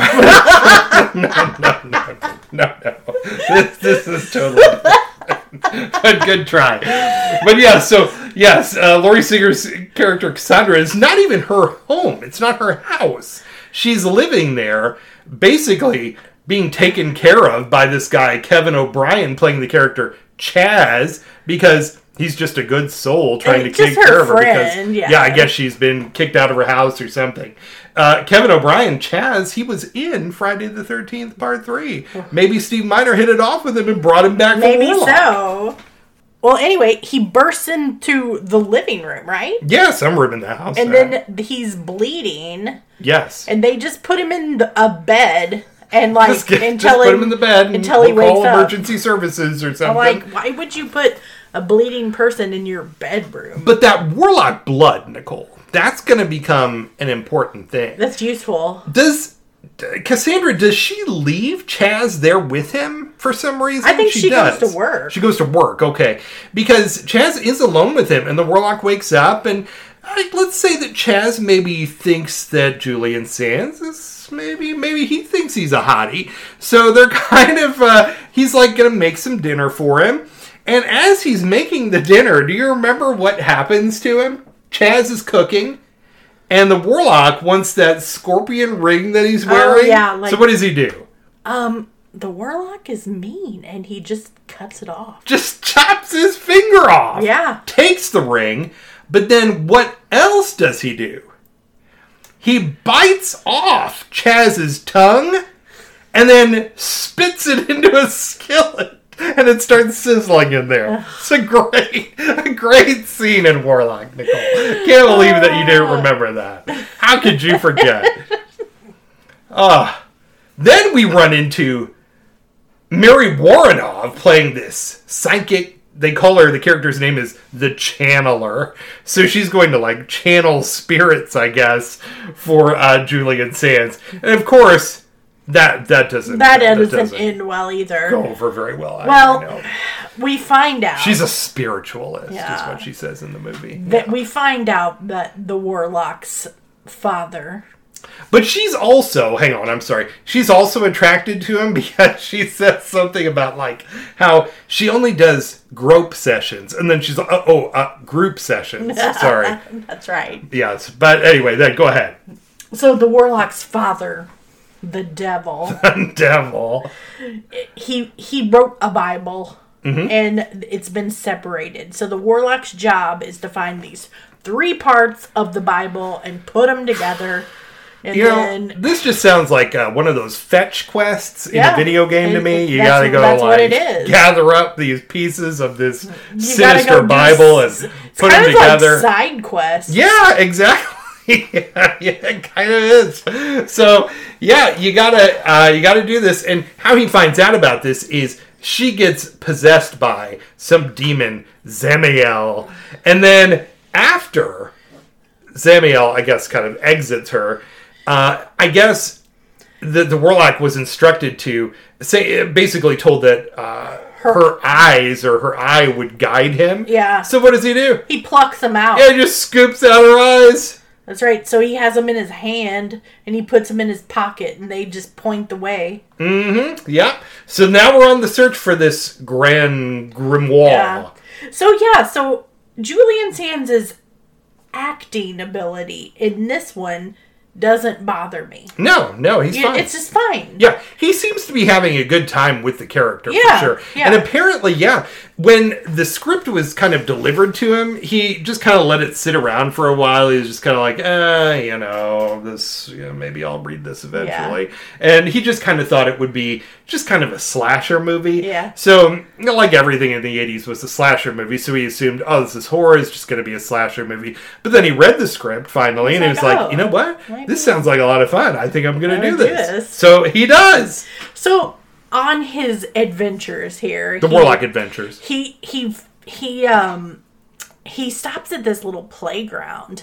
one. no, no, no, no, no. This, this is totally different. But good try. But yeah, so, yes, uh, Laurie Singer's character, Cassandra, is not even her home. It's not her house. She's living there, basically being taken care of by this guy, Kevin O'Brien, playing the character Chaz, because he's just a good soul trying And to take just her care of her. friend, Because, yeah. I guess she's been kicked out of her house or something. Uh, Kevin O'Brien, Chaz, he was in Friday the thirteenth Part three. Maybe Steve Miner hit it off with him and brought him back from Maybe Warlock. so. Well, anyway, he bursts into the living room, right? Yeah, some room in the house. And right? then he's bleeding, Yes. and they just put him in the, a bed and like Just, get, until just put he- him in the bed and until he we'll wakes call up. emergency services or I'm something. like, why would you put a bleeding person in your bedroom? But that Warlock blood, Nicole, that's going to become an important thing. That's useful. Does Cassandra, does she leave Chaz there with him for some reason? I think she goes to work. She goes to work, okay. Because Chaz is alone with him, and the Warlock wakes up, and uh, let's say that Chaz maybe thinks that Julian Sands is maybe, maybe he thinks he's a hottie. So they're kind of, uh, he's like going to make some dinner for him. And as he's making the dinner, do you remember what happens to him? Chaz is cooking. And the Warlock wants that scorpion ring that he's wearing. yeah, like- so what does he do? Um, the warlock is mean, and he just cuts it off. Just chops his finger off. Yeah. Takes the ring. But then what else does he do? He bites off Chaz's tongue and then spits it into a skillet. And it starts sizzling in there. It's a great, a great scene in Warlock, Nicole. Can't believe that you didn't remember that. How could you forget? Ah, then we run into Mary Warrenov playing this psychic. They call her, the character's name is the Channeler. So she's going to like channel spirits, I guess, for uh, Julian Sands. And of course, that that doesn't That doesn't end well either. go over very well. I Well, know. we find out She's a spiritualist, is Yeah. what she says in the movie. that we find out that the warlock's father. But she's also, hang on, I'm sorry. She's also attracted to him because she says something about like how she only does grope sessions, and then she's uh, oh uh, group sessions. Sorry, That's right. yes. But anyway, then go ahead. So the warlock's father, the devil, Devil. he he wrote a Bible mm-hmm. and it's been separated. So the warlock's job is to find these three parts of the Bible and put them together. And you then, know, this just sounds like uh, one of those fetch quests yeah, in a video game to me. You that's, gotta go that's like what it is. gather up these pieces of this You sinister go Bible s- and put them kind of together. Like side quests. Yeah, exactly. yeah, yeah, it kind of is. So yeah, you gotta uh, you gotta do this. And how he finds out about this is she gets possessed by some demon, Zamiel, and then after Zamiel, I guess, kind of exits her. Uh, I guess the the warlock was instructed to say, basically told that uh, her, her eyes or her eye would guide him. Yeah. So what does he do? He plucks them out. Yeah, he just scoops out her eyes. That's right. So he has them in his hand and he puts them in his pocket and they just point the way. Mm-hmm. Yeah. So now we're on the search for this grand grimoire. Yeah. So yeah, so Julian Sands' acting ability in this one doesn't bother me. No, no, he's Yeah, fine. It's just fine. Yeah, he seems to be having a good time with the character, Yeah, for sure. yeah. And apparently, yeah, when the script was kind of delivered to him, he just kind of let it sit around for a while. He was just kind of like, eh, you know, this, you know, maybe I'll read this eventually. Yeah. And he just kind of thought it would be just kind of a slasher movie. Yeah. So, you know, like everything in the eighties was a slasher movie, so he assumed, oh, this is horror, it's just going to be a slasher movie. But then he read the script finally, and he was like, like, oh, you know what? maybe- This sounds like a lot of fun. I think I'm going to I'm do gonna do this. this. So he does. So on his adventures here, The he- Warlock Adventures. He he he um he stops at this little playground.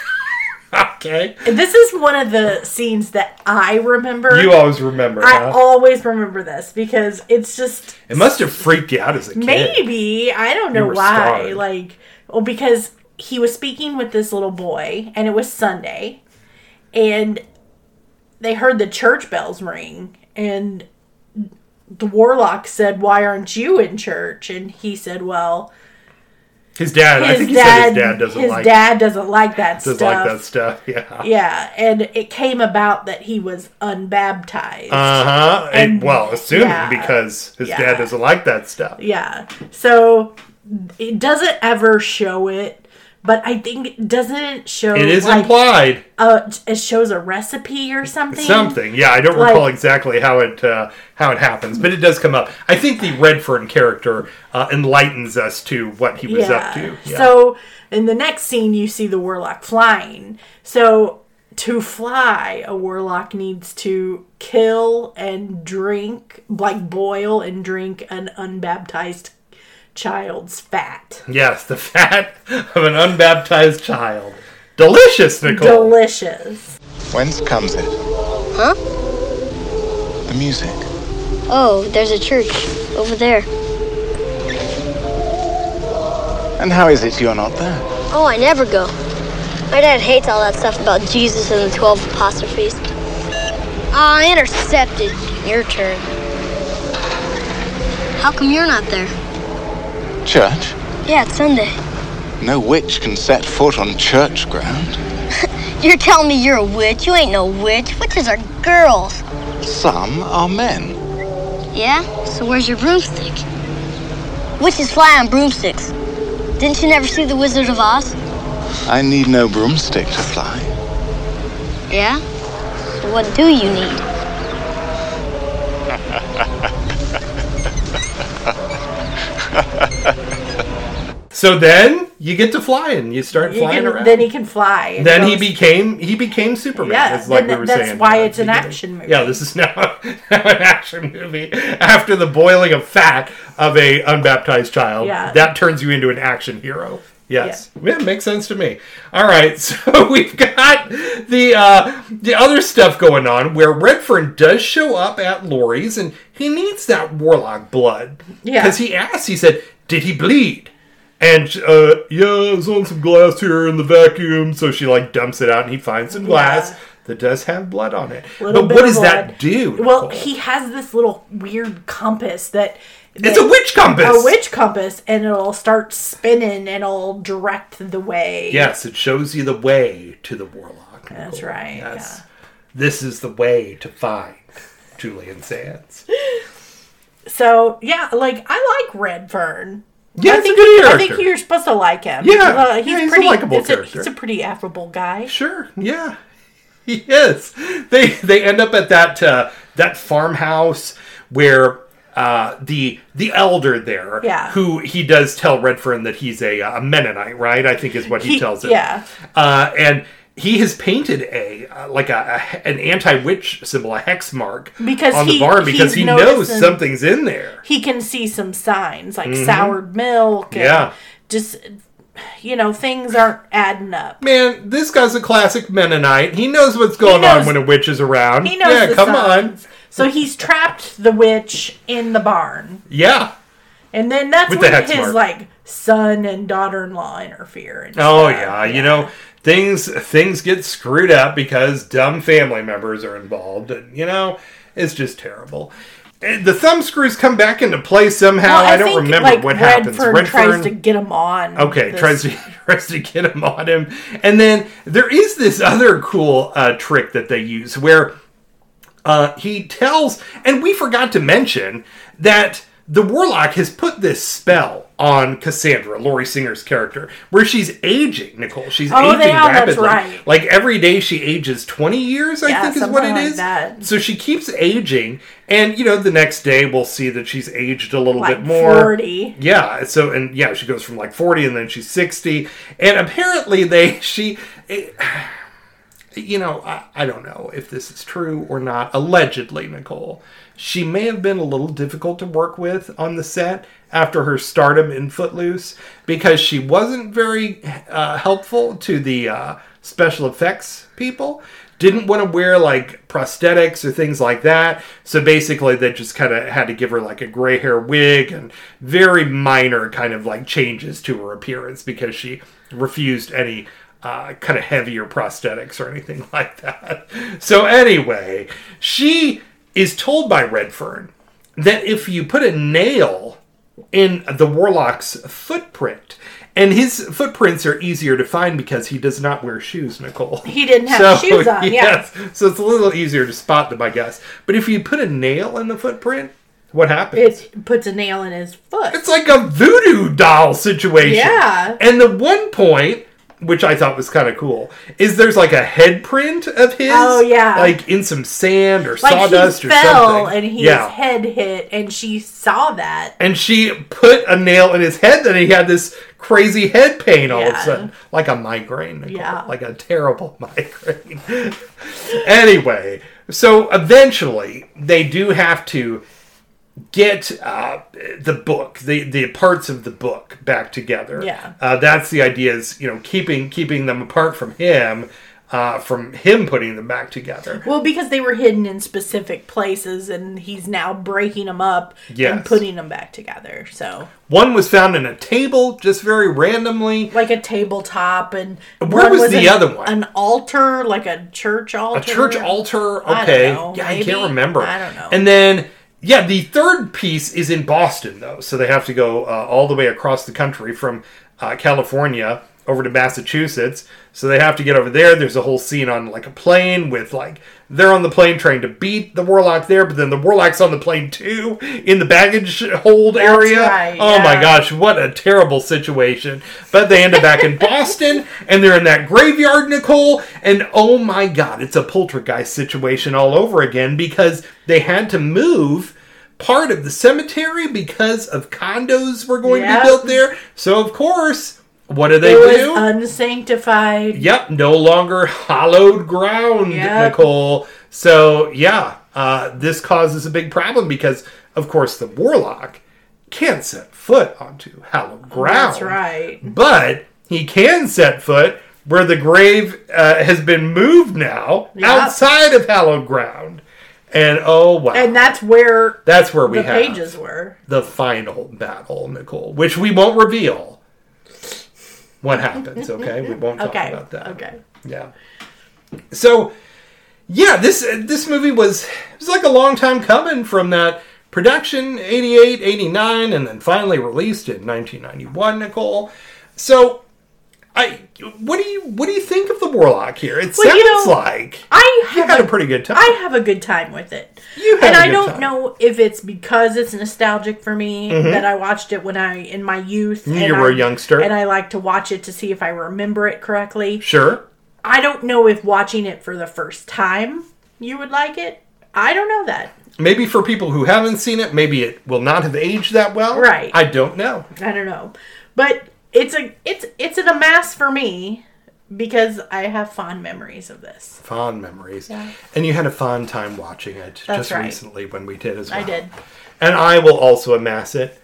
Okay. And this is one of the scenes that I remember. You always remember, I huh? always remember this because it's just It must have freaked you out as a kid. maybe I don't know were why. scarred. Like, well, because he was speaking with this little boy, and it was Sunday, and they heard the church bells ring, and the warlock said, "Why aren't you in church?" And he said, "Well, His dad, I his think he dad, said his dad doesn't his like dad doesn't like that doesn't stuff." like that stuff. Yeah. Yeah, and it came about that he was unbaptized. Uh-huh. And, And- well, assuming yeah. because his Yeah. dad doesn't like that stuff. Yeah. So it doesn't ever show it, but I think it doesn't show It is like, implied. uh, it shows a recipe or something. Something. Yeah, I don't Like- recall exactly how it uh, how it happens, but it does come up. I think the Redfern character uh, enlightens us to what he was Yeah. up to. Yeah. So in the next scene, you see the warlock flying. So to fly, a warlock needs to kill and drink, like boil and drink an unbaptized child's fat. Yes, the fat of an unbaptized child. Delicious, Nicole. Delicious. Whence comes it? Huh? The music. Oh, there's a church over there. And how is it you're not there? Oh, I never go. My dad hates all that stuff about Jesus and the twelve apostrophes. Ah, I intercepted. Your turn. How come you're not there? Church? Yeah, it's Sunday. No witch can set foot on church ground. You're telling me you're a witch? You ain't no witch. Witches are girls. Some are men. Yeah? So where's your broomstick? Witches fly on broomsticks. Didn't you never see The Wizard of Oz? I need no broomstick to fly. Yeah? So what do you need? So then you get to flying. You start You flying can- around. then he can fly. and Then he goes- became he became Superman. Yeah, It's like then we were that's saying why at it's the an beginning. action movie. Yeah, this is now, now an action movie. After the boiling of fat of a unbaptized child, Yeah. that turns you into an action hero. Yes, yeah. Makes sense to me. All right, so we've got the uh, the other stuff going on where Redfern does show up at Laurie's and he needs that warlock blood. Yeah. Because he asked, he said, "Did he bleed?" And uh, yeah, there's on some glass here in the vacuum. So she like dumps it out, and he finds some glass Yeah. that does have blood on it. Little But bit what of does blood. that do? Well, Nicole? he has this little weird compass that. it's that- a witch compass. A witch compass, and it'll start spinning, and it'll direct the way. Yes, it shows you the way to the warlock. That's Nicole. right, Yes, yeah. this is the way to find Julian Sands. So yeah, like I like Redfern. Yeah, I it's think a good I character. think you're supposed to like him. Yeah, Uh, he's, yeah, he's a pretty, likable it's a- character. He's a pretty affable guy. Sure, yeah, he is. They they end up at that uh, that farmhouse where uh, the the elder there, Yeah. who he does tell Redfern that he's a, a Mennonite, right? I think is what he, He- tells him. yeah. uh, and he has painted a uh, like a, a an anti-witch symbol, a hex mark, Because on he- the barn because he's he knows noticing- something's in there. He can see some signs like soured milk. And Yeah. just you know things aren't adding up. Man, this guy's a classic Mennonite. He knows what's going knows- on when a witch is around. He knows yeah, the come signs. So he's trapped the witch in the barn. on. Yeah. And then that's With the when hex his mark. like son and daughter-in-law interfere. And Oh stuff. yeah, you know things things get screwed up because dumb family members are involved, and you know it's just terrible. And the thumb screws come back into play somehow. Well, I, don't think, remember like, what Redfern happens. tries to get him on. Okay, this- tries to tries to get him on him, and then there is this other cool uh, trick that they use where uh, he tells, and we forgot to mention that the warlock has put this spell on Cassandra, Laurie Singer's character, where she's aging. Nicole, she's Oh, aging yeah, that's rapidly. right. Like every day she ages twenty years. I Yeah, think is what something it like is. that. So she keeps aging, and you know the next day we'll see that she's aged a little like bit more. forty. Yeah, so and yeah, she goes from like forty and then she's sixty, and apparently they she, it, you know, I, I don't know if this is true or not. Allegedly, Nicole, she may have been a little difficult to work with on the set after her stardom in Footloose because she wasn't very uh, helpful to the uh, special effects people. Didn't want to wear like prosthetics or things like that. So basically they just kind of had to give her like a gray hair wig and very minor kind of like changes to her appearance because she refused any uh, kind of heavier prosthetics or anything like that. So anyway, she is told by Redfern that if you put a nail in the warlock's footprint, and his footprints are easier to find because he does not wear shoes, Nicole. He didn't have shoes on, yeah. So it's a little easier to spot them, I guess. But if you put a nail in the footprint, what happens? It puts a nail in his foot. It's like a voodoo doll situation. Yeah. And the one point, which I thought was kind of cool, is there's like a head print of his. Oh, yeah. Like in some sand or like sawdust he or fell something. and his yeah. head hit, and she saw that. And she put a nail in his head, and he had this crazy head pain all of a Yeah. sudden. Like a migraine, Nicole. Yeah. Like a terrible migraine. Anyway, so eventually they do have to get uh, the book, the, the parts of the book back together. Yeah. Uh, that's the idea is, you know, keeping keeping them apart from him, uh, from him putting them back together. Well, because they were hidden in specific places, and he's now breaking them up Yes. and putting them back together. So, One was found in a table, just very randomly. like a tabletop, and Where one was the an, other one? An altar, like a church altar. A church altar? I Okay. don't know, yeah, I maybe? can't remember. I don't know. And then, yeah, the third piece is in Boston, though. So they have to go uh, all the way across the country from uh, California over to Massachusetts. So they have to get over there. There's a whole scene on like a plane with like, they're on the plane trying to beat the warlock there, but then the warlock's on the plane too in the baggage hold That's area. right, oh my yeah. gosh, what a terrible situation. But they end up back in Boston and they're in that graveyard, Nicole, and oh my god, it's a poltergeist situation all over again because they had to move part of the cemetery because of condos were going to Yep. be built there. So of course, what do they It was do? unsanctified. Yep, no longer hallowed ground, Yep. Nicole. So, yeah, uh, this causes a big problem because, of course, the warlock can't set foot onto hallowed ground. That's right. But he can set foot where the grave uh, has been moved now Yep. outside of hallowed ground. And, oh, wow. And that's where That's where we the have pages were. the final battle, Nicole, which we won't reveal what happens, okay? We won't talk Okay. about that. Okay. Yeah. So, yeah, this this movie was it was like a long time coming from that production, eighty-eight, eighty-nine, and then finally released in nineteen ninety-one, Nicole. So, I what do you what do you think of the Warlock here? It Well, sounds you know, like I you have had a, a pretty good time. I have a good time with it. You had and a I good don't time. know if it's because it's nostalgic for me Mm-hmm. that I watched it when I in my youth. You and were I, a youngster. and I like to watch it to see if I remember it correctly. Sure. I don't know if watching it for the first time you would like it. I don't know that. Maybe for people who haven't seen it, maybe it will not have aged that well. Right. I don't know. I don't know, but it's a it's it's an amass for me because I have fond memories of this. Fond memories. Yeah. And you had a fond time watching it That's just right. recently when we did as well. I did. And I will also amass it.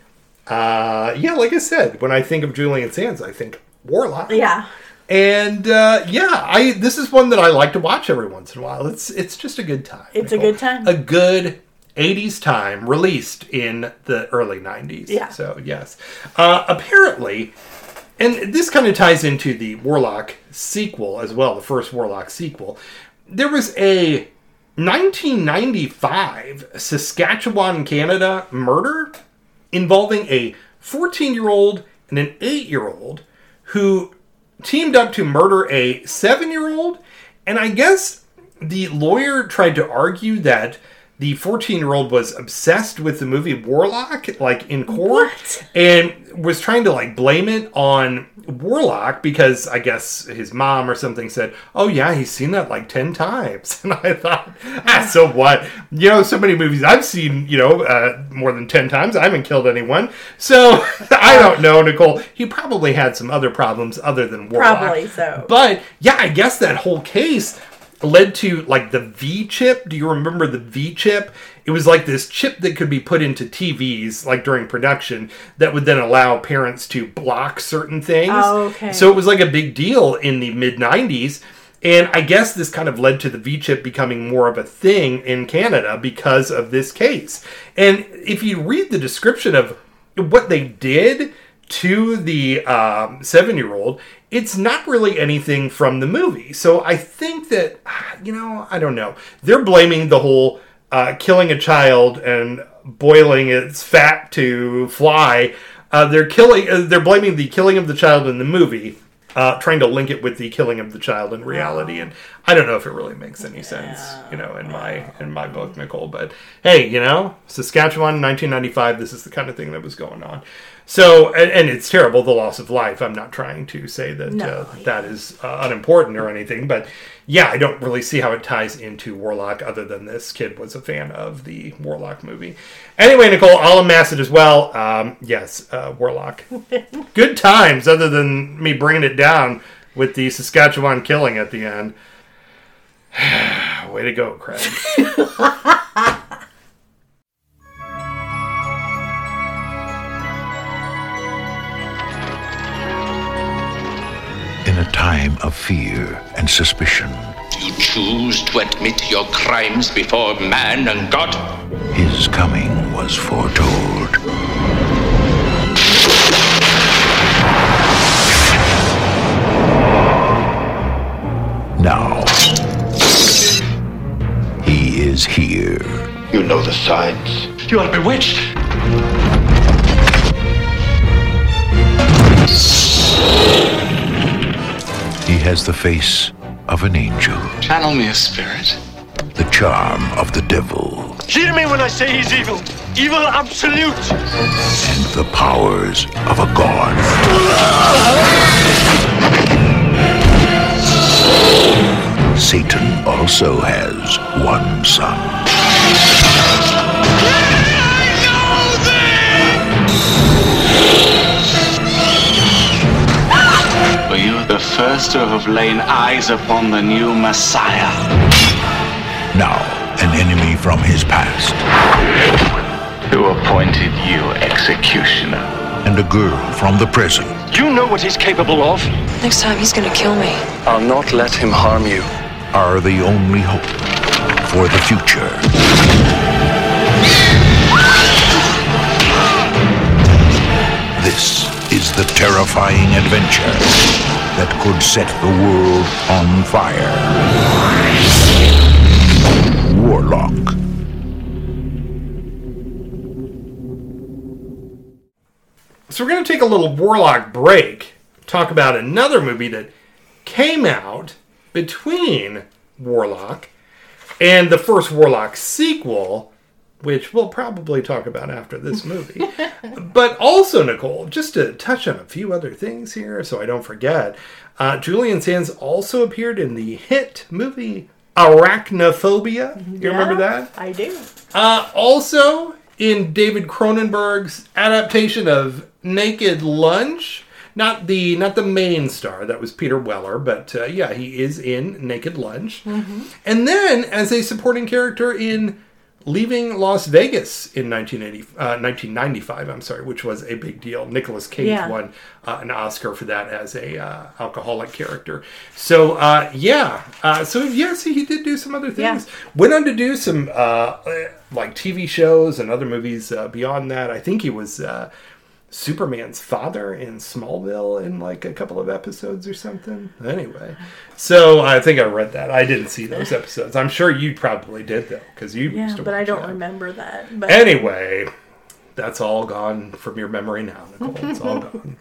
Uh, yeah, like I said, when I think of Julian Sands, I think Warlock. Yeah. And uh, yeah, I this is one that I like to watch every once in a while. It's it's just a good time. It's a Nicole. good time. A good eighties time, released in the early nineties. Yeah. So yes, uh, apparently, and this kind of ties into the Warlock sequel as well, the first Warlock sequel. There was a nineteen ninety-five Saskatchewan, Canada murder involving a fourteen-year-old and an eight-year-old who teamed up to murder a seven-year-old. And I guess the lawyer tried to argue that the fourteen-year-old was obsessed with the movie Warlock, like, in court. What? And was trying to, like, blame it on Warlock because I guess his mom or something said, oh, yeah, he's seen that, like, ten times. And I thought, ah, so what? You know, so many movies I've seen, you know, uh, more than ten times. I haven't killed anyone. So, I don't know, Nicole. He probably had some other problems other than Warlock. Probably so. But, yeah, I guess that whole case led to, like, the V-chip. Do you remember the V-chip? It was like this chip that could be put into T Vs, like, during production, that would then allow parents to block certain things. Oh, okay. So it was like a big deal in the mid-nineties. And I guess this kind of led to the V-chip becoming more of a thing in Canada because of this case. And if you read the description of what they did to the um, seven-year-old, it's not really anything from the movie. So I think that, you know, I don't know. They're blaming the whole uh, killing a child and boiling its fat to fly. Uh, they're killing. Uh, they're blaming the killing of the child in the movie, uh, trying to link it with the killing of the child in reality. And I don't know if it really makes any sense, you know, in my in my book, Nicole. But hey, you know, Saskatchewan, nineteen ninety-five. This is the kind of thing that was going on. So, and, and it's terrible, the loss of life. I'm not trying to say that No. uh, that is uh, unimportant or anything, but yeah, I don't really see how it ties into Warlock other than this kid was a fan of the Warlock movie. Anyway, Nicole, I'll amass it as well. Um, yes, uh, Warlock. Good times, other than me bringing it down with the Saskatchewan killing at the end. Way to go, Craig. In a time of fear and suspicion, You choose to admit your crimes before man and God? his coming was foretold. Now, he is here. You know the signs. You are bewitched. He has the face of an angel, Channel me a spirit. the charm of the devil, Hear me when I say he's evil. Evil absolute. and the powers of a god. Satan also has one son. For you are the first to have lain eyes upon the new Messiah. Now, an enemy from his past, Who appointed you executioner? and a girl from the present. You know what he's capable of. Next time he's gonna kill me. I'll not let him harm you. Are the only hope for the future. This is the terrifying adventure that could set the world on fire. Warlock. So we're going to take a little Warlock break, talk about another movie that came out between Warlock and the first Warlock sequel, which we'll probably talk about after this movie. But also, Nicole, just to touch on a few other things here so I don't forget, uh, Julian Sands also appeared in the hit movie Arachnophobia. You Yeah, remember that? I do. Uh, also, in David Cronenberg's adaptation of Naked Lunch, not the not the main star, that was Peter Weller, but uh, yeah, he is in Naked Lunch. Mm-hmm. And then as a supporting character in Leaving Las Vegas in nineteen eighty, uh, nineteen ninety-five, I'm sorry, which was a big deal. Nicolas Cage Yeah. won uh, an Oscar for that as a uh, alcoholic character. So, uh, yeah. Uh, so, yes, he did do some other things. Yeah. Went on to do some, uh, uh, like, T V shows and other movies uh, beyond that. I think he was uh, Superman's father in Smallville in, like, a couple of episodes or something. Anyway. So, I think I read that. I didn't see those episodes. I'm sure you probably did, though, because you Yeah, used to but I watch don't that. remember that. But Anyway, that's all gone from your memory now, Nicole. It's all gone.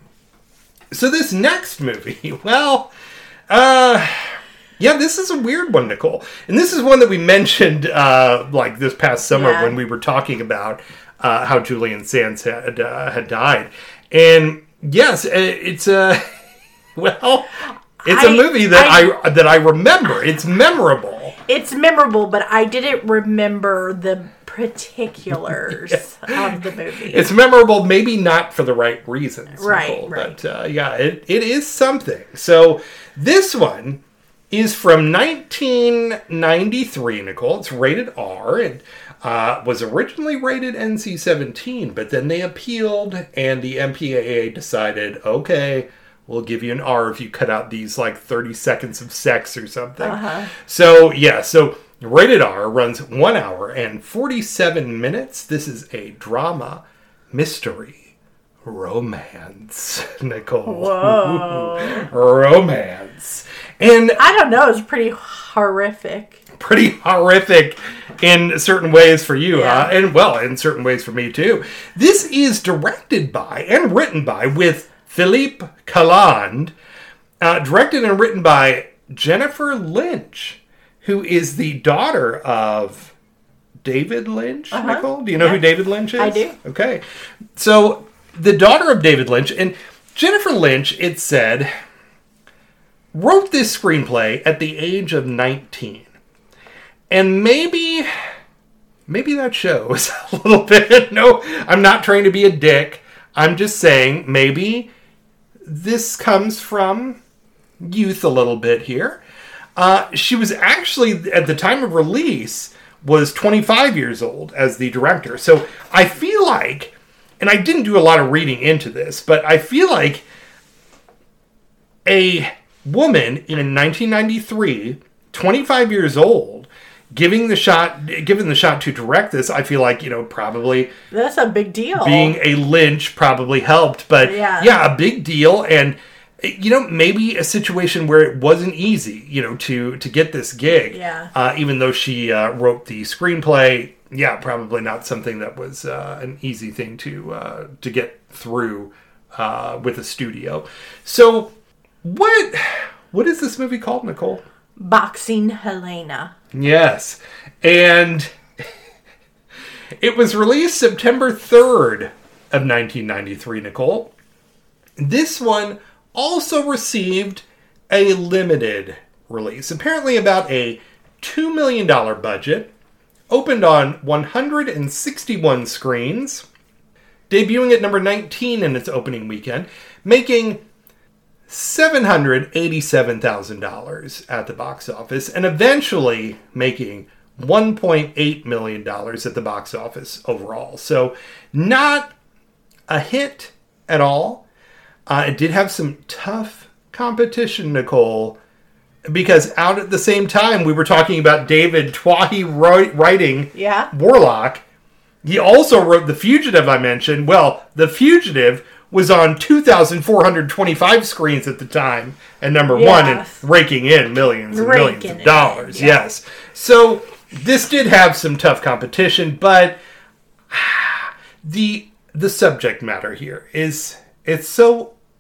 So this next movie, well, uh, yeah, this is a weird one, Nicole. And this is one that we mentioned, uh, like, this past summer Yeah. when we were talking about uh, how Julian Sands had, uh, had died. And, yes, it- it's a, well... It's a I- movie that I- I, that I remember. It's memorable. it's memorable, but I didn't remember the particulars of the movie. It's memorable, maybe not for the right reasons. Right, Nicole, right. But uh, yeah, it, it is something. So this one is from nineteen ninety-three, Nicole. It's rated R. It uh, was originally rated N C seventeen, but then they appealed, and the M P A A decided, okay, we'll give you an R if you cut out these like thirty seconds of sex or something. Uh-huh. So, yeah, so rated R runs one hour and forty-seven minutes. This is a drama, mystery, romance, Nicole. Whoa. Romance. And I don't know. It's pretty horrific. pretty horrific in certain ways for you, Yeah. huh? And, well, in certain ways for me, too. This is directed by and written by, with Philippe Calland, uh, directed and written by Jennifer Lynch, who is the daughter of David Lynch, Uh-huh. Nicole? Do you know Yeah. who David Lynch is? I do. Okay. So, the daughter of David Lynch, and Jennifer Lynch, it said, wrote this screenplay at the age of nineteen. And maybe, maybe that shows a little bit. No, I'm not trying to be a dick. I'm just saying maybe this comes from youth a little bit here. Uh, she was actually, at the time of release, was twenty-five years old as the director. So I feel like, and I didn't do a lot of reading into this, but I feel like a woman in nineteen ninety-three, twenty-five years old, giving the shot, given the shot to direct this, I feel like, you know, probably That's a big deal. being a Lynch probably helped. But Yeah. yeah, a big deal. And, you know, maybe a situation where it wasn't easy, you know, to, to get this gig. Yeah. Uh, even though she uh, wrote the screenplay, yeah, probably not something that was uh, an easy thing to uh, to get through uh, with a studio. So, what what is this movie called, Nicole? Boxing Helena. Yes. And it was released September third of nineteen ninety-three, Nicole. This one also received a limited release. Apparently about a two million dollars budget. Opened on one hundred sixty-one screens. Debuting at number nineteen in its opening weekend. Making seven hundred eighty-seven thousand dollars at the box office, and eventually making one point eight million dollars at the box office overall. So, not a hit at all. Uh, it did have some tough competition, Nicole, because out at the same time we were talking about David Twohy writing Yeah. Warlock. He also wrote The Fugitive, I mentioned. Well, The Fugitive was on two thousand four hundred twenty-five screens at the time, and number one, and Yes. raking in millions and Raking millions it of in, dollars. yeah. Yes. So this did have some tough competition, but the the subject matter here is it's so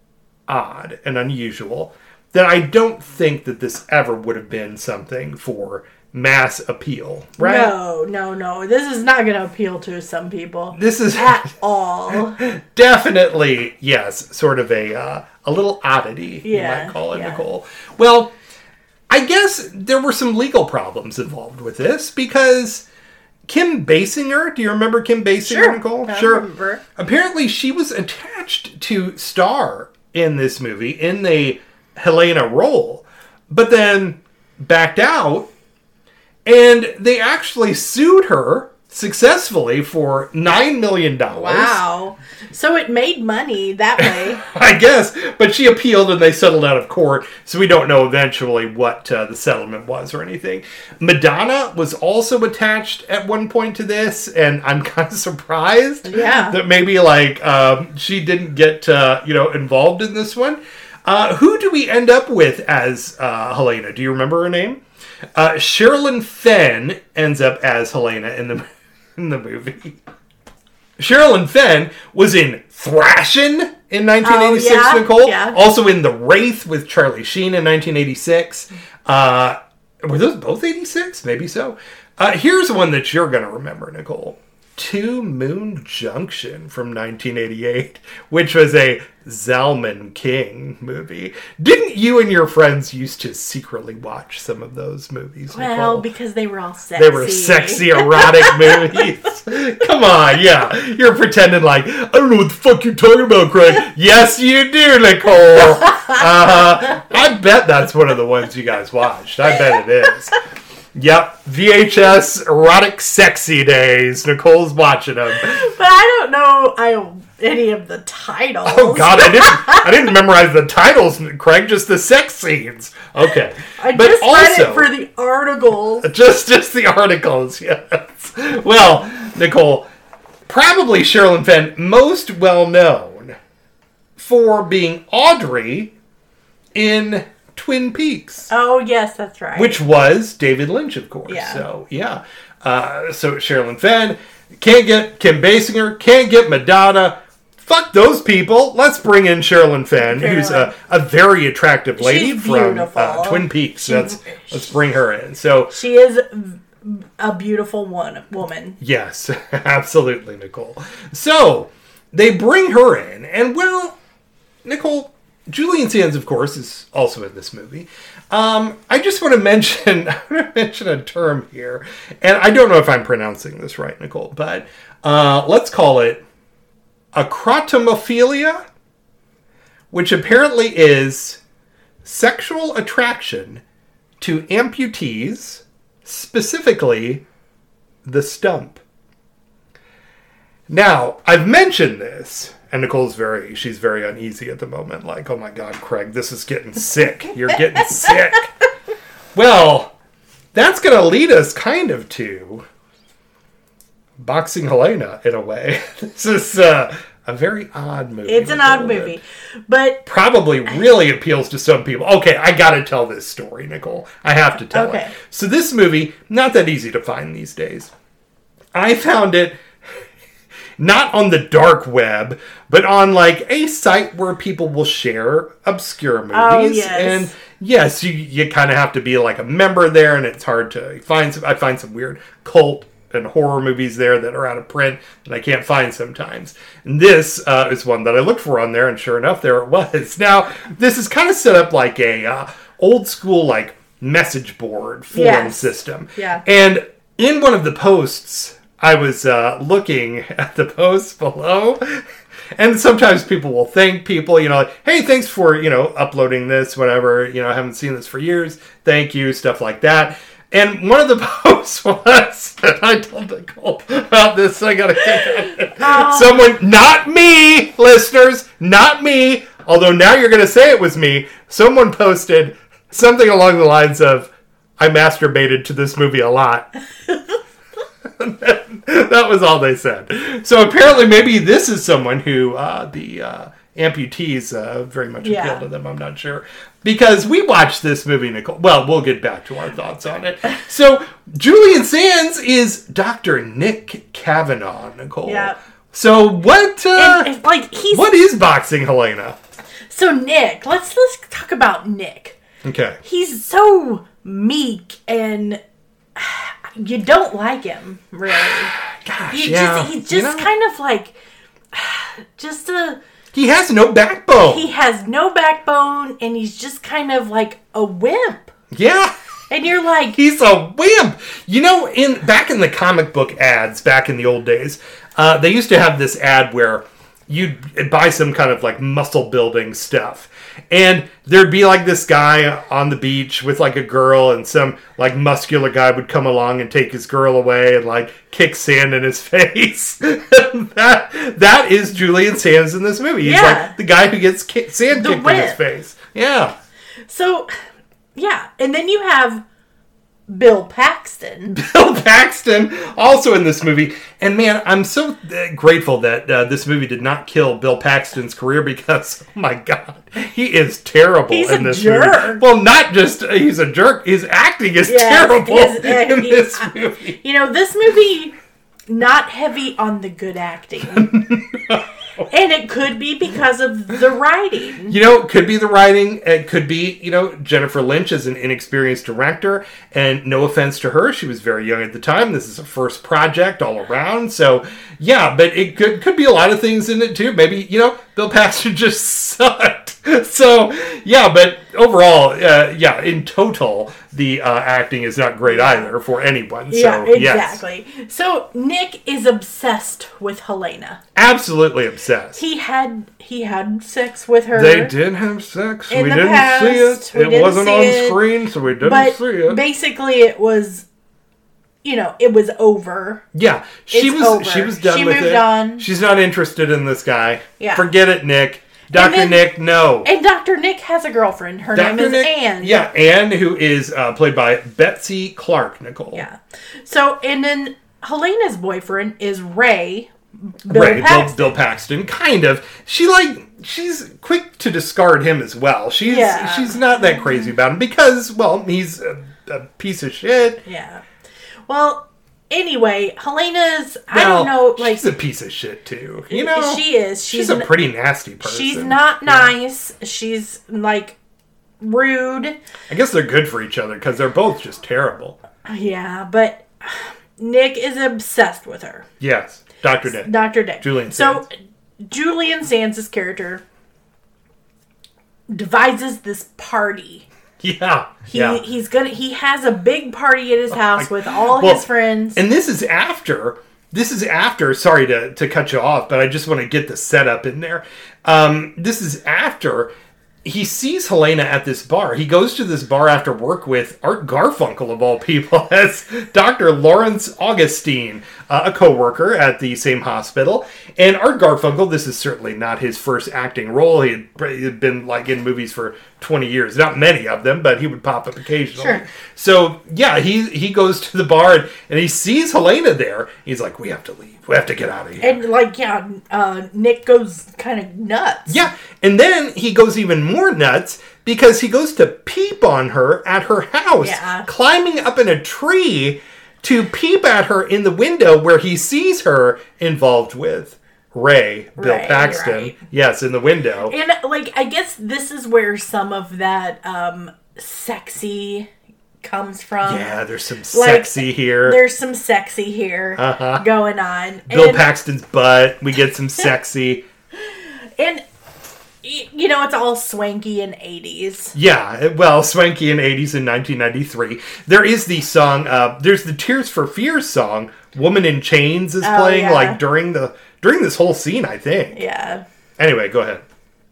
odd and unusual that I don't think that this ever would have been something for mass appeal, right? No, no, no. This is not going to appeal to some people. This is at all. Definitely, yes, sort of a uh, a little oddity, yeah, you might call it, yeah. Nicole. Well, I guess there were some legal problems involved with this because Kim Basinger, do you remember Kim Basinger, sure, Nicole? I Sure. remember. Apparently, she was attached to star in this movie in the Helena role, but then backed out. And they actually sued her successfully for nine million dollars. Wow. So it made money that way. I guess. But she appealed and they settled out of court. So we don't know eventually what uh, the settlement was or anything. Madonna was also attached at one point to this. And I'm kind of surprised yeah. that maybe like um, she didn't get uh, you know involved in this one. Uh, who do we end up with as uh, Helena? Do you remember her name? Uh, Sherilyn Fenn ends up as Helena in the in the movie. Sherilyn Fenn was in Thrashin' in nineteen eighty-six, oh, yeah, Nicole. Yeah. Also in The Wraith with Charlie Sheen in nineteen eighty-six. Uh, were those both eighty-six? Maybe so. Uh, here's one that you're going to remember, Nicole. Two Moon Junction from nineteen eighty-eight, which was a Zalman King movie. Didn't you and your friends used to secretly watch some of those movies, Nicole? Well, because they were all sexy. They were sexy, erotic movies. Come on, yeah. You're pretending like, I don't know what the fuck you're talking about, Craig. Yes, you do, Nicole. Uh, I bet that's one of the ones you guys watched. I bet it is. Yep, V H S erotic sexy days. Nicole's watching them. But I don't know I any of the titles. Oh God, I didn't. I didn't memorize the titles, Craig. Just the sex scenes. Okay, I but just also, read it for the articles. Just, just the articles. Yes. Well, Nicole, probably Sherilyn Fenn, most well known for being Audrey in Twin Peaks. Oh, yes, that's right. Which was David Lynch, of course. Yeah. So, yeah. Uh, so, Sherilyn Fenn. Can't get Kim Basinger. Can't get Madonna. Fuck those people. Let's bring in Sherilyn Fenn, Sherilyn. who's a, a very attractive lady She's from beautiful. uh, Twin Peaks. She- let's, let's bring her in. So She is a beautiful one woman. yes, absolutely, Nicole. So, they bring her in, and well, Nicole... Julian Sands, of course, is also in this movie. Um, I just want to mention, I want to mention a term here, and I don't know if I'm pronouncing this right, Nicole, but uh, let's call it acrotomophilia, which apparently is sexual attraction to amputees, specifically the stump. Now, I've mentioned this. And Nicole's very, she's very uneasy at the moment. Like, oh my God, Craig, this is getting sick. You're getting sick. Well, that's going to lead us kind of to Boxing Helena in a way. This is uh, a very odd movie. It's an odd movie. But probably really appeals to some people. Okay, I got to tell this story, Nicole. I have to tell okay. it. So this movie, not that easy to find these days. I found it not on the dark web, but on like a site where people will share obscure movies. Oh, yes. And yes, you you kind of have to be like a member there, and it's hard to find some, I find some weird cult and horror movies there that are out of print that I can't find sometimes. And this uh, is one that I looked for on there, and sure enough, there it was. Now, this is kind of set up like a uh, old school like message board forum Yes. system. Yeah. And in one of the posts, I was uh, looking at the posts below, and sometimes people will thank people, you know, like, hey, thanks for, you know, uploading this, whatever, you know, I haven't seen this for years, thank you, stuff like that. And one of the posts was, and I told Nicole about this, I gotta get it. Oh. Someone, not me, listeners, not me, although now you're gonna say it was me, someone posted something along the lines of, I masturbated to this movie a lot. That was all they said. So apparently maybe this is someone who uh, the uh, amputees uh, very much appeal Yeah. to them. I'm not sure. Because we watched this movie, Nicole. Well, we'll get back to our thoughts on it. So Julian Sands is Doctor Nick Cavanaugh, Nicole. Yeah. So what, uh, And, and, like, he's... what is Boxing Helena? So Nick, let's let's talk about Nick. Okay. He's so meek and you don't like him, really. Gosh, you yeah. Just, he's just you know? kind of like, just a... He has no backbone. He has no backbone, and he's just kind of like a wimp. Yeah. And you're like... He's a wimp. You know, in back in the comic book ads, back in the old days, uh, they used to have this ad where you'd buy some kind of like muscle building stuff. And there'd be like this guy on the beach with like a girl, and some like muscular guy would come along and take his girl away and like kick sand in his face. that that is Julian Sands in this movie. He's Yeah. like the guy who gets ki- sand The kicked wimp. in his face. Yeah. So, yeah. And then you have Bill Paxton. Bill Paxton also in this movie. And man, I'm so uh, grateful that uh, this movie did not kill Bill Paxton's career, because, oh my God, he is terrible He's in a this jerk. movie. Well, not just uh, he's a jerk, his acting is Yes, terrible his- uh, in he's- this movie. You know, this movie, not heavy on the good acting. And it could be because of the writing. You know, it could be the writing. It could be, you know, Jennifer Lynch is an inexperienced director. And no offense to her, she was very young at the time. This is her first project all around. So, yeah, but it could could be a lot of things in it, too. Maybe, you know, Bill Paxton just sucked. So, yeah, but overall, uh, yeah, in total, the uh, acting is not great either for anyone. So, Yeah, yes. exactly. So, Nick is obsessed with Helena. Absolutely obsessed. He had he had sex with her. They did have sex. In we the didn't past, see it. we It didn't wasn't see on it, screen, so we didn't but see it. basically it was, you know, it was over. Yeah, she It's was over. she was done She with moved it. on. She's not interested in this guy. Yeah. Forget it, Nick. Doctor then- Nick, no. And Doctor Nick has a girlfriend. Her name Doctor is Nick, Anne. Yeah, Anne, who is uh, played by Betsy Clark, Nicole. Yeah. So, and then Helena's boyfriend is Ray. Bill Right, Bill, Paxton. Bill Paxton, kind of. She like she's quick to discard him as well. She's Yeah. she's not that crazy about him because, well, he's a, a piece of shit. Yeah. Well, anyway, Helena's, I Well, don't know, like... she's a piece of shit too. You know, She is. She's, She's a n- pretty nasty person. She's not nice. She's, like, rude. I guess they're good for each other because they're both just terrible. Yeah, but Nick is obsessed with her. Yes, Doctor Nick. Doctor Nick. Julian So, Sands. Julian Sands' character devises this party. Yeah, He yeah. he's gonna he has a big party at his house with all Well, his friends. And this is after. This is after. Sorry to, to cut you off, but I just want to get the setup in there. Um, this is after he sees Helena at this bar. He goes to this bar after work with Art Garfunkel, of all people, as Doctor Lawrence Augustine, uh, a co-worker at the same hospital. And Art Garfunkel, this is certainly not his first acting role. He had, he had been like in movies for twenty years. Not many of them, but he would pop up occasionally. Sure. So, yeah, he, he goes to the bar and, and he sees Helena there. He's like, we have to leave. We have to get out of here. And like, yeah, uh, Nick goes kind of nuts. Yeah, and then he goes even more nuts because he goes to peep on her at her house, Yeah. climbing up in a tree to peep at her in the window where he sees her involved with Ray, Bill Ray, Paxton. right. Yes, in the window. And like, I guess this is where some of that um, sexy comes from. Yeah, there's some Like, sexy here. There's some sexy here Uh-huh. going on. Bill and, Paxton's butt. We get some sexy. And, y- you know, it's all swanky in eighties. Yeah, well, swanky in eighties in nineteen ninety-three. There is the song, uh, there's the Tears for Fears song, Woman in Chains is Oh, playing, yeah. like, during the during this whole scene, I think. Yeah. Anyway, go ahead.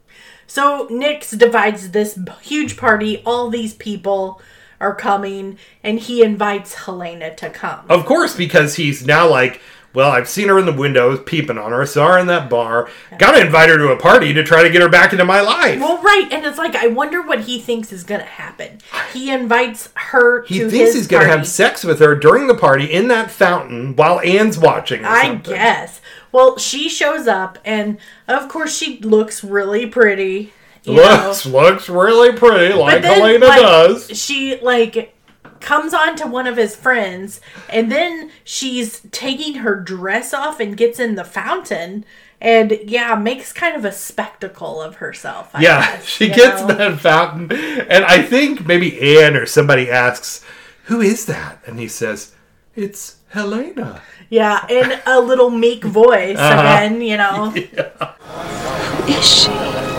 So Nick's divides this huge party. All these people are coming, and he invites Helena to come. Of course, because he's now like, well, I've seen her in the windows, peeping on her, saw her in that bar, gotta invite her to a party to try to get her back into my life. Well, right, and it's like, I wonder what he thinks is going to happen. He invites her He to thinks his he's gonna party. have sex with her during the party in that fountain while Anne's watching or I something. guess. Well, she shows up, and of course she looks really pretty. You Looks, know. looks really pretty, like But then, Helena like, does. She, like, comes on to one of his friends, and then she's taking her dress off and gets in the fountain, And, yeah, makes kind of a spectacle of herself, I Yeah, guess, she you gets know? that fountain. And I think maybe Anne or somebody asks, who is that? And he says, it's Helena. Yeah, in a little meek voice Uh-huh. again, you know. Yeah. Is she?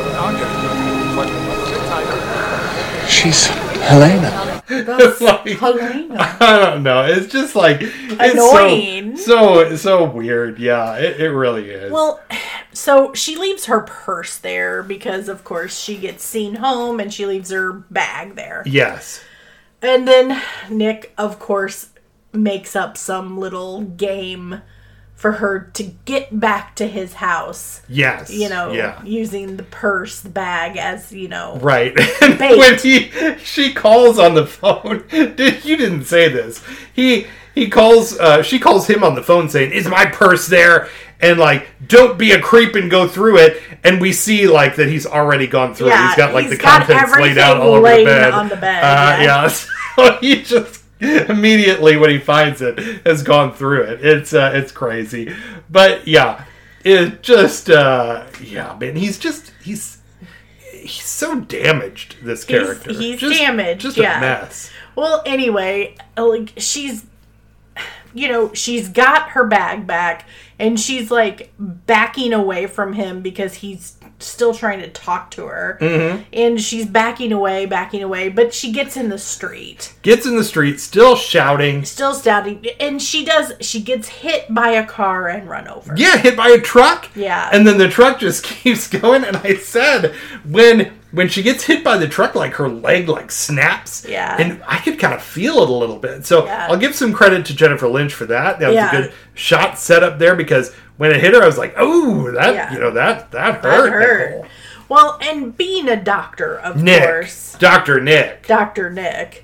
She's Helena. That's Like, Helena. I don't know. It's just like it's Annoying. So, so so weird. Yeah, it, it really is. Well, so she leaves her purse there because, of course, she gets seen home and she leaves her bag there. yes. And then Nick, of course, makes up some little game for her to get back to his house. Yes. You know, Yeah. using the purse, the bag as, you know. Right. And Bait. when he she calls on the phone, did you didn't say this. He he calls uh she calls him on the phone saying, "Is my purse there?" And like, "Don't be a creep and go through it." And we see like that he's already gone through Yeah, it. He's got like he's the got contents laid out everything all over the laid bed. on the bed, Uh, yeah. yeah. So he just immediately when he finds it has gone through it. It's uh, it's crazy. But yeah, it just uh yeah, man, he's just he's he's so damaged, this He's- character. he's just, damaged, Just yeah. a mess. Well, anyway, like she's, you know, she's got her bag back and she's like backing away from him because he's still trying to talk to her. Mm-hmm. And she's backing away, backing away, but she gets in the street. Gets in the street, still shouting. Still shouting. And she does, she gets hit by a car and run over. Yeah, hit by a truck. Yeah. And then the truck just keeps going. And I said, when when she gets hit by the truck, like her leg like snaps. Yeah. And I could kind of feel it a little bit. So Yeah. I'll give some credit to Jennifer Lynch for that. That was Yeah. a good shot set up there because when it hit her, I was like, oh, that Yeah. you know that that That hurt. hurt. Nicole. Well, and being a doctor, of Nick, course. Doctor Nick. Doctor Nick,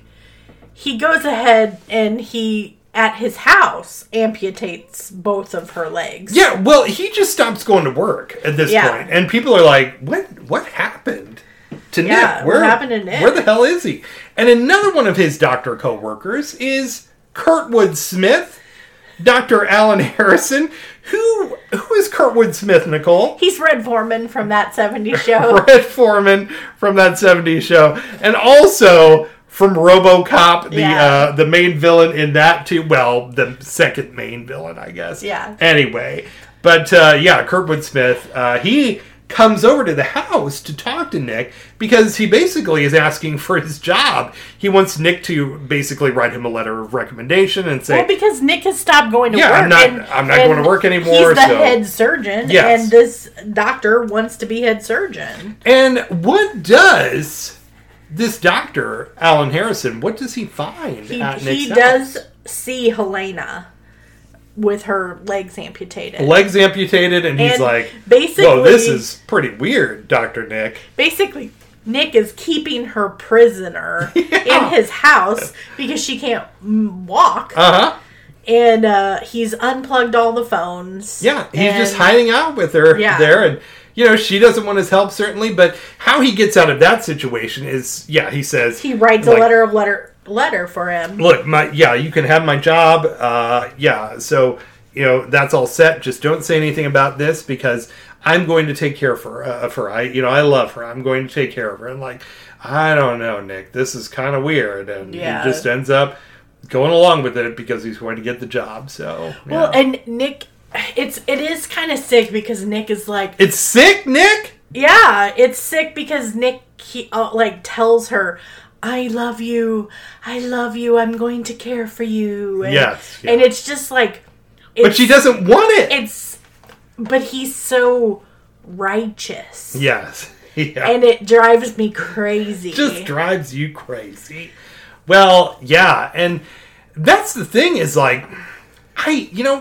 he goes ahead and he, at his house, amputates both of her legs. Yeah, well, he just stops going to work at this Yeah. point, and people are like, "What? What happened to Yeah, Nick? what happened to Nick?" Where the hell is he?" And another one of his doctor co-workers is Kurtwood Smith, Doctor Alan Harrison. Who who is Kurtwood Smith, Nicole? He's Red Foreman from That seventies Show. Red Foreman from That seventies Show, and also from RoboCop, the Yeah. uh, the main villain in that too. Well, the second main villain, I guess. Yeah. Anyway, but uh, yeah, Kurtwood Smith, uh, he comes over to the house to talk to Nick because he basically is asking for his job. He wants Nick to basically write him a letter of recommendation and say, Well, because Nick has stopped going to Yeah, work. I'm not- and- I'm not and going to work anymore, He's the so- head surgeon, Yes. and this doctor wants to be head surgeon. and what does this doctor, Alan Harrison, what does he find He, at he Nick's does house? see Helena with her legs amputated. Legs amputated, and he's And like, basically- whoa, this is pretty weird, Doctor Nick. Basically, Nick is keeping her prisoner in his house because she can't mm, walk. Uh-huh. And uh, he's unplugged all the phones. Yeah, he's and- just hiding out with her Yeah. there, and you know she doesn't want his help certainly. But how he gets out of that situation is, yeah, he says He writes like, a letter of letter letter for him. Look, my yeah, you can have my job. Uh, yeah, so you know that's all set. Just don't say anything about this because I'm going to take care of her. Uh, of her, I you know I love her. I'm going to take care of her. And like, I don't know, Nick, this is kind of weird, and Yeah. he just ends up going along with it because he's going to get the job. So yeah. Well, and Nick, it's it is kind of sick because Nick is like, it's sick, Nick. yeah, it's sick because Nick he, uh, like tells her, "I love you, I love you, I'm going to care for you." And, Yes, yeah. and it's just like, But she doesn't want it. It's, but he's so righteous. Yes. Yeah. And it drives me crazy. Just drives you crazy. Well, yeah, and that's the thing is like, I, you know,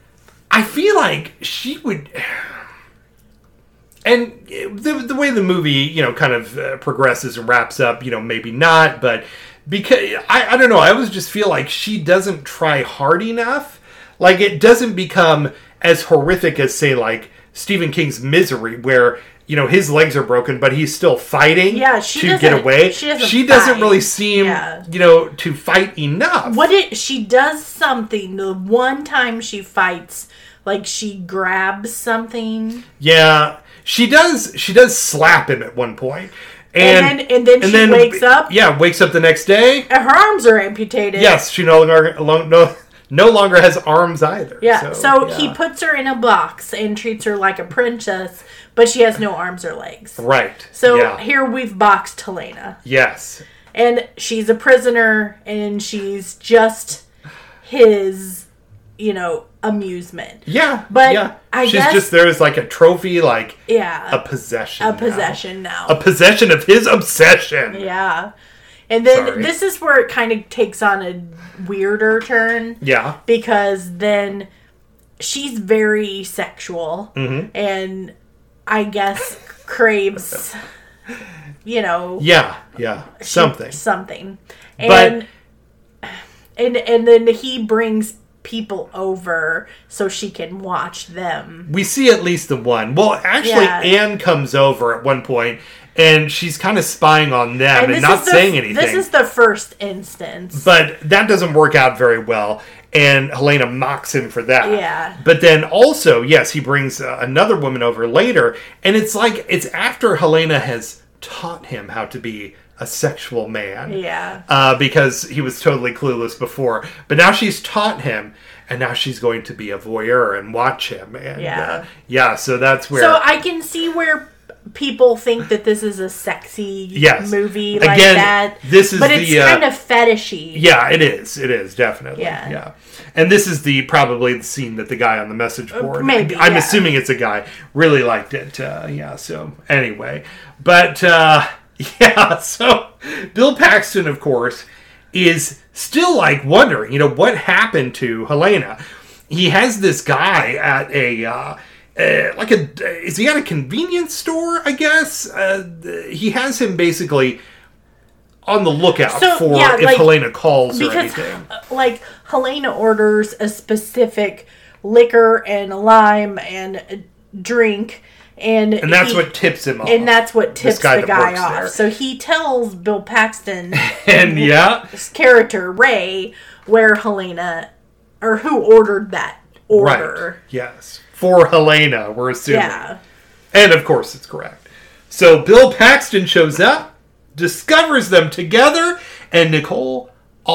I feel like she would, and the the way the movie, you know, kind of uh, progresses and wraps up, you know, maybe not, but because I, I don't know, I always just feel like she doesn't try hard enough. Like it doesn't become as horrific as say like Stephen King's Misery, where you know his legs are broken, but he's still fighting Yeah, she to doesn't- get away. she doesn't She doesn't fight. really seem, Yeah. you know, to fight enough. What it she does something the one time she fights like she grabs something. Yeah, she does. She does slap him at one point. And, and then, and then and she then, wakes up. Yeah, wakes up the next day. And her arms are amputated. Yes, she no longer no, no longer has arms either. Yeah, so, so yeah. he puts her in a box and treats her like a princess, but she has no arms or legs. Right. So yeah. here we've boxed Helena. Yes. And she's a prisoner, and she's just his, you know, amusement. Yeah, but yeah. I She's guess just there as like a trophy, like yeah, a possession, a now. possession now, a possession of his obsession. Yeah, and then Sorry. this is where it kind of takes on a weirder turn. Yeah, because then she's very sexual, mm-hmm. and I guess craves, you know, yeah, yeah, something, something, and but and and then he brings people over so she can watch them. We see at least the one. Well, actually, yeah. Anne comes over at one point, and she's kind of spying on them and, and not the, saying anything. This is the first instance. But that doesn't work out very well, and Helena mocks him for that. Yeah. But then also, yes, he brings uh, another woman over later, and it's like, it's after Helena has taught him how to be a sexual man. Yeah. Uh, because he was totally clueless before. But now she's taught him, and now she's going to be a voyeur and watch him. And, yeah. Uh, yeah, so that's where... So I can see where people think that this is a sexy yes. movie like Again, that. This is but the, it's uh, kind of fetishy. Yeah, it is. It is, definitely. Yeah. yeah. And this is the probably the scene that the guy on the message board, Maybe, I'm yeah. assuming it's a guy, really liked it. Uh, yeah, so anyway. But, uh, yeah, so Bill Paxton, of course, is still, like, wondering, you know, what happened to Helena. He has this guy at a... Uh, Uh, like a, is he at a convenience store, I guess? Uh, he has him basically on the lookout so, for yeah, if like, Helena calls or because, anything. Like, Helena orders a specific liquor and a lime and a drink. And, and that's he, what tips him off. And that's what tips guy the guy off. there. So he tells Bill Paxton and yeah, his character, Ray, where Helena, or who ordered that order. Right. Yes. For Helena, we're assuming. Yeah. And of course it's correct. So Bill Paxton shows up, discovers them together, and Nicole,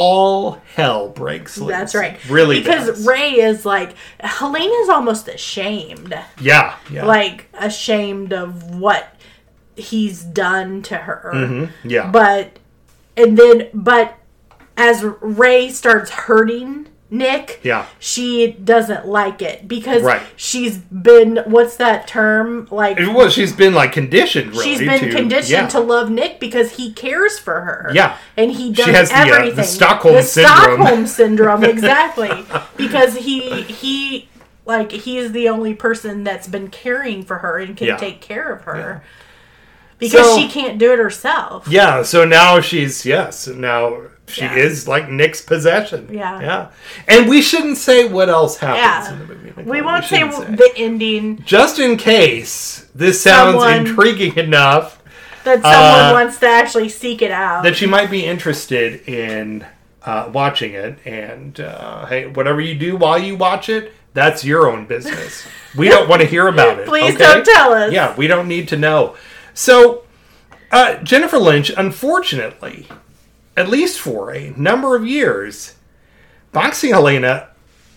all hell breaks loose. That's right. Really Because does. Ray is like, Helena's almost ashamed. Yeah, yeah. Like, ashamed of what he's done to her. Mm-hmm. Yeah. But, and then, but as Ray starts hurting Nick, yeah. she doesn't like it because right. she's been, what's that term? Like, well, she's been like conditioned, really. She's been to, conditioned yeah. to love Nick because he cares for her. Yeah. And he does she has everything. The, uh, the Stockholm the syndrome. Stockholm syndrome, exactly. Because he, he, like, he is the only person that's been caring for her and can yeah. take care of her. Yeah. Because so, she can't do it herself. Yeah, so now she's, yes, now she yeah. is like Nick's possession. Yeah. Yeah. And we shouldn't say what else happens yeah. in the movie. Nicole. We won't we say, say the ending. Just in case this sounds someone, intriguing enough. That someone uh, wants to actually seek it out. That she might be interested in uh, watching it. And, uh, hey, whatever you do while you watch it, that's your own business. We don't want to hear about it. Please okay? don't tell us. Yeah, we don't need to know. So, uh, Jennifer Lynch, unfortunately, at least for a number of years, Boxing Helena,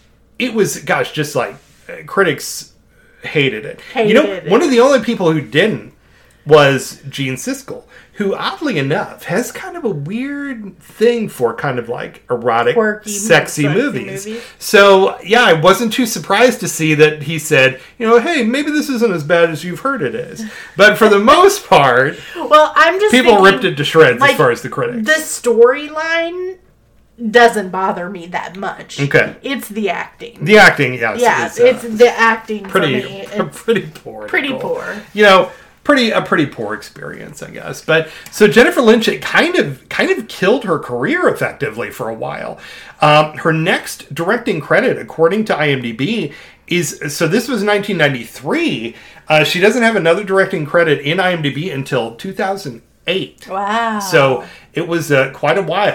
it was, gosh, just like uh, critics hated it. Hated you know, it. One of the only people who didn't was Gene Siskel, who, oddly enough, has kind of a weird thing for kind of like erotic, Quirky, sexy, sexy movies. movies. So, yeah, I wasn't too surprised to see that he said, you know, hey, maybe this isn't as bad as you've heard it is. But for the most part, well, I'm just people thinking, ripped it to shreds like, as far as the critics. The storyline doesn't bother me that much. Okay. It's the acting. The acting, yes. Yeah, is, uh, it's the acting pretty, for me. It's pretty poor. Pretty Nicole. poor. You know, pretty a pretty poor experience, I guess. But so Jennifer Lynch, it kind of kind of killed her career effectively for a while. Um, her next directing credit, according to IMDb, is so this was nineteen ninety-three. Uh, she doesn't have another directing credit in IMDb until two thousand eight. Wow. So it was uh, quite a while.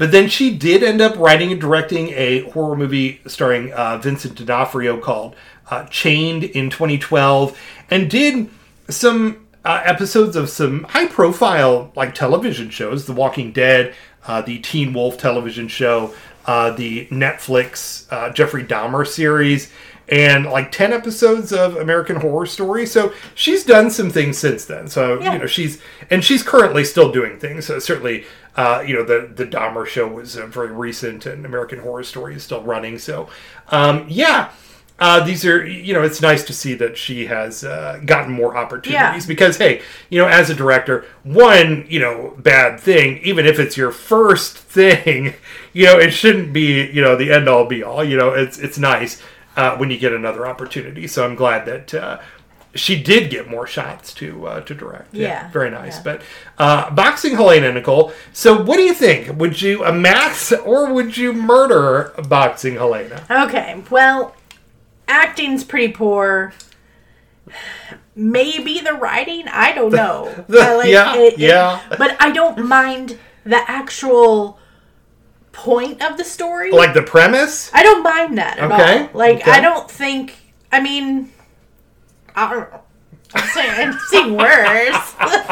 But then she did end up writing and directing a horror movie starring uh, Vincent D'Onofrio called uh, Chained in twenty twelve, and did some uh, episodes of some high-profile like television shows, The Walking Dead, uh, the Teen Wolf television show, uh, the Netflix uh, Jeffrey Dahmer series, and like ten episodes of American Horror Story. So she's done some things since then. So, yeah. you know, she's, and she's currently still doing things. So certainly, uh, you know, the, the Dahmer show was uh, very recent, and American Horror Story is still running. So, um, yeah, uh, these are, you know, it's nice to see that she has uh, gotten more opportunities, yeah. because, hey, you know, as a director, one, you know, bad thing, even if it's your first thing, you know, it shouldn't be, you know, the end all be all. You know, it's, it's nice Uh, when you get another opportunity. So I'm glad that uh, she did get more shots to uh, to direct. Yeah, yeah very nice. Yeah. But uh, Boxing Helena, Nicole. So what do you think? Would you amass or would you murder Boxing Helena? Okay, well, acting's pretty poor. Maybe the writing, I don't know. the, I like yeah, it, yeah. It, but I don't mind the actual point of the story, like the premise. I don't mind that at okay. all. Like okay. I don't think. I mean, I don't know. I'm saying I've seen worse.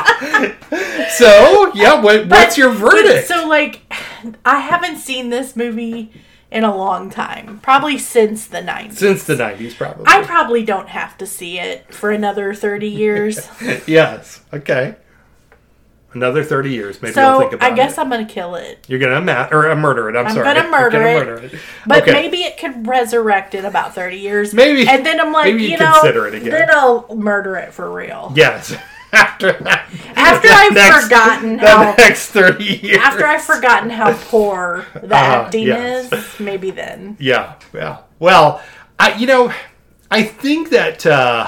So yeah, what, but, what's your verdict? So like, I haven't seen this movie in a long time, probably since the nineties. Since the nineties, probably. I probably don't have to see it for another thirty years. Yes. Okay. Another thirty years, maybe so you'll think about it. I guess it. I'm going to kill it. You're going to ma- or uh, murder it. I'm, I'm sorry. Gonna murder You're it, going to murder it. But okay. maybe it could resurrect in about thirty years. Maybe. And then I'm like, maybe you, you know, consider it again. then I'll murder it for real. Yes. After that. After I've next, forgotten the how. next thirty years. After I've forgotten how poor the uh, acting yes. is, maybe then. Yeah. Yeah. Well, I, you know, I think that, uh,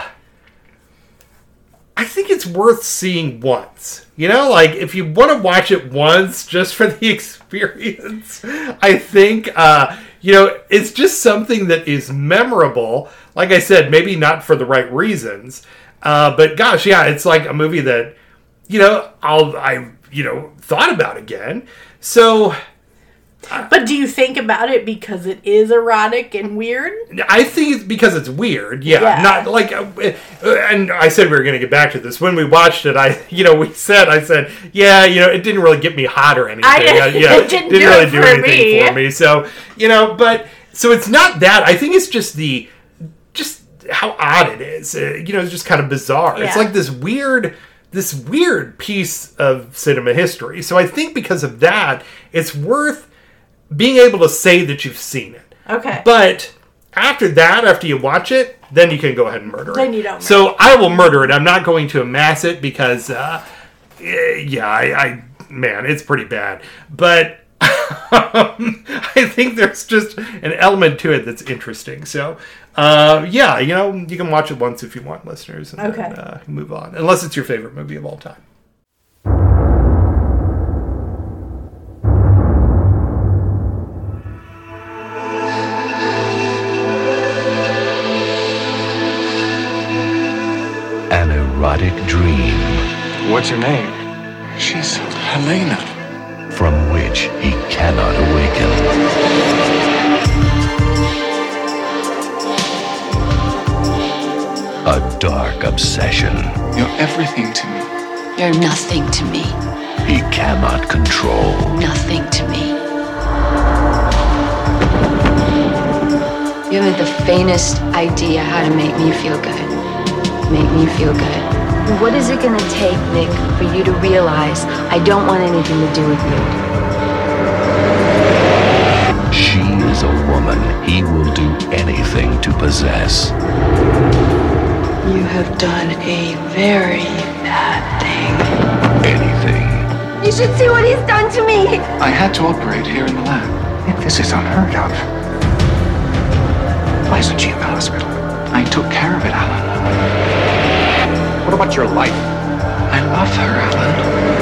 I think it's worth seeing once. You know, like, if you want to watch it once just for the experience, I think, uh, you know, it's just something that is memorable. Like I said, maybe not for the right reasons. Uh, but gosh, yeah, it's like a movie that, you know, I'll, I, you know, thought about again. So... But do you think about it because it is erotic and weird? I think it's because it's weird. Yeah, yeah. Not like, uh, and I said we were going to get back to this when we watched it. I, you know, we said I said, yeah, you know, it didn't really get me hot or anything. I, uh, yeah, it didn't, didn't do really it do for anything me. for me. So you know, but so it's not that. I think it's just the, just how odd it is. Uh, you know, it's just kind of bizarre. Yeah. It's like this weird. This weird piece of cinema history. So I think because of that, it's worth being able to say that you've seen it. Okay. But after that, after you watch it, then you can go ahead and murder it. Then you don't. So it. I will murder it. I'm not going to amass it because, uh, yeah, I, I, man, it's pretty bad. But um, I think there's just an element to it that's interesting. So, uh, yeah, you know, you can watch it once if you want, listeners, and okay. then uh, move on. Unless it's your favorite movie of all time. An erotic dream. What's her name? She's Helena. From which he cannot awaken. A dark obsession. You're everything to me. You're nothing to me. He cannot control. Nothing to me. You haven't the faintest idea how to make me feel good. Make me feel good. What is it going to take, Nick, for you to realize I don't want anything to do with you? She is a woman he will do anything to possess. You have done a very bad thing. Anything. You should see what he's done to me! I had to operate here in the lab. Nick, this is unheard of. Why isn't she in the hospital? I took care of it, Alan. What about your life? I love her, Alan.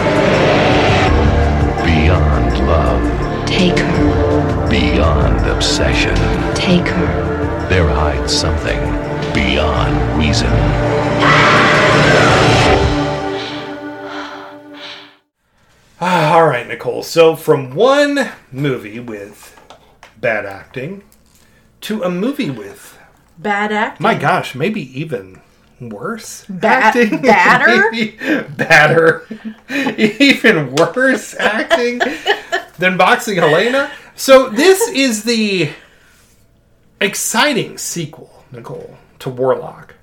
Beyond love. Take her. Beyond obsession. Take her. There hides something beyond reason. All right, Nicole. So from one movie with bad acting to a movie with bad acting. My gosh, maybe even worse ba- acting. Badder? Badder. Even worse acting than Boxing Helena. So this is the exciting sequel, Nicole, to Warlock.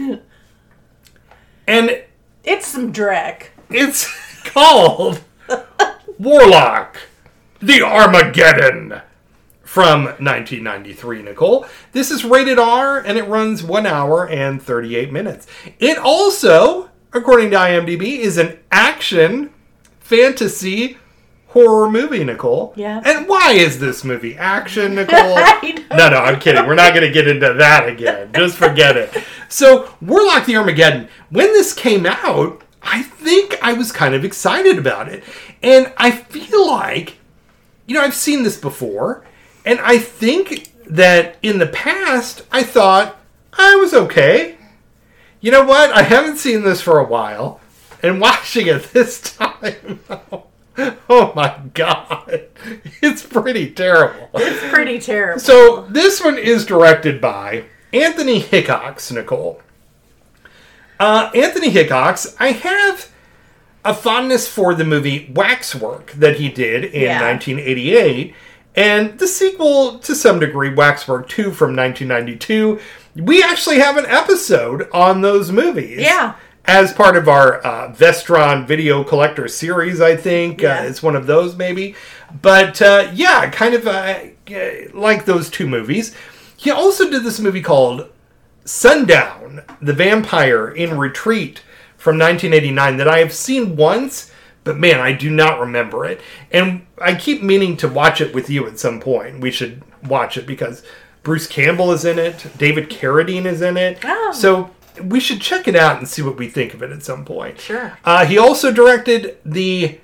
And it's some dreck. It's called Warlock, the Armageddon, from nineteen ninety-three, Nicole. This is rated R, and it runs one hour and thirty-eight minutes. It also, according to IMDb, is an action fantasy horror movie, Nicole. Yeah. And why is this movie action, Nicole? No, no, I'm kidding. We're not going to get into that again. Just forget it. So, Warlock the Armageddon, when this came out, I think I was kind of excited about it. And I feel like, you know, I've seen this before, and I think that in the past, I thought I was okay. You know what? I haven't seen this for a while, and watching it this time, oh my God, it's pretty terrible. It's pretty terrible. So this one is directed by Anthony Hickox, Nicole. Uh, Anthony Hickox, I have a fondness for the movie Waxwork that he did in yeah. nineteen eighty-eight, and the sequel to some degree, Waxwork two from nineteen ninety-two. We actually have an episode on those movies. Yeah. As part of our uh, Vestron video collector series, I think. Yeah. Uh, it's one of those, maybe. But, uh, yeah, kind of uh, like those two movies. He also did this movie called Sundown, The Vampire in Retreat from nineteen eighty-nine that I have seen once, but man, I do not remember it. And I keep meaning to watch it with you at some point. We should watch it because Bruce Campbell is in it. David Carradine is in it. Oh. So we should check it out and see what we think of it at some point. Sure. Uh, he also directed the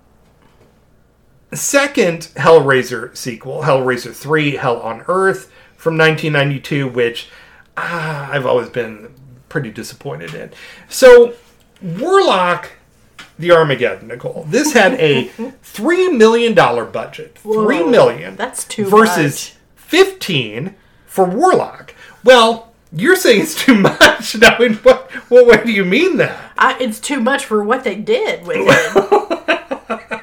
second Hellraiser sequel, Hellraiser three, Hell on Earth, from nineteen ninety-two, which uh, I've always been pretty disappointed in. So, Warlock, the Armageddon, Nicole. This had a three million dollars budget. Whoa, three million dollars. That's too versus much. fifteen for Warlock. Well, you're saying it's too much. Now, in what, what way do you mean that? I, it's too much for what they did with it.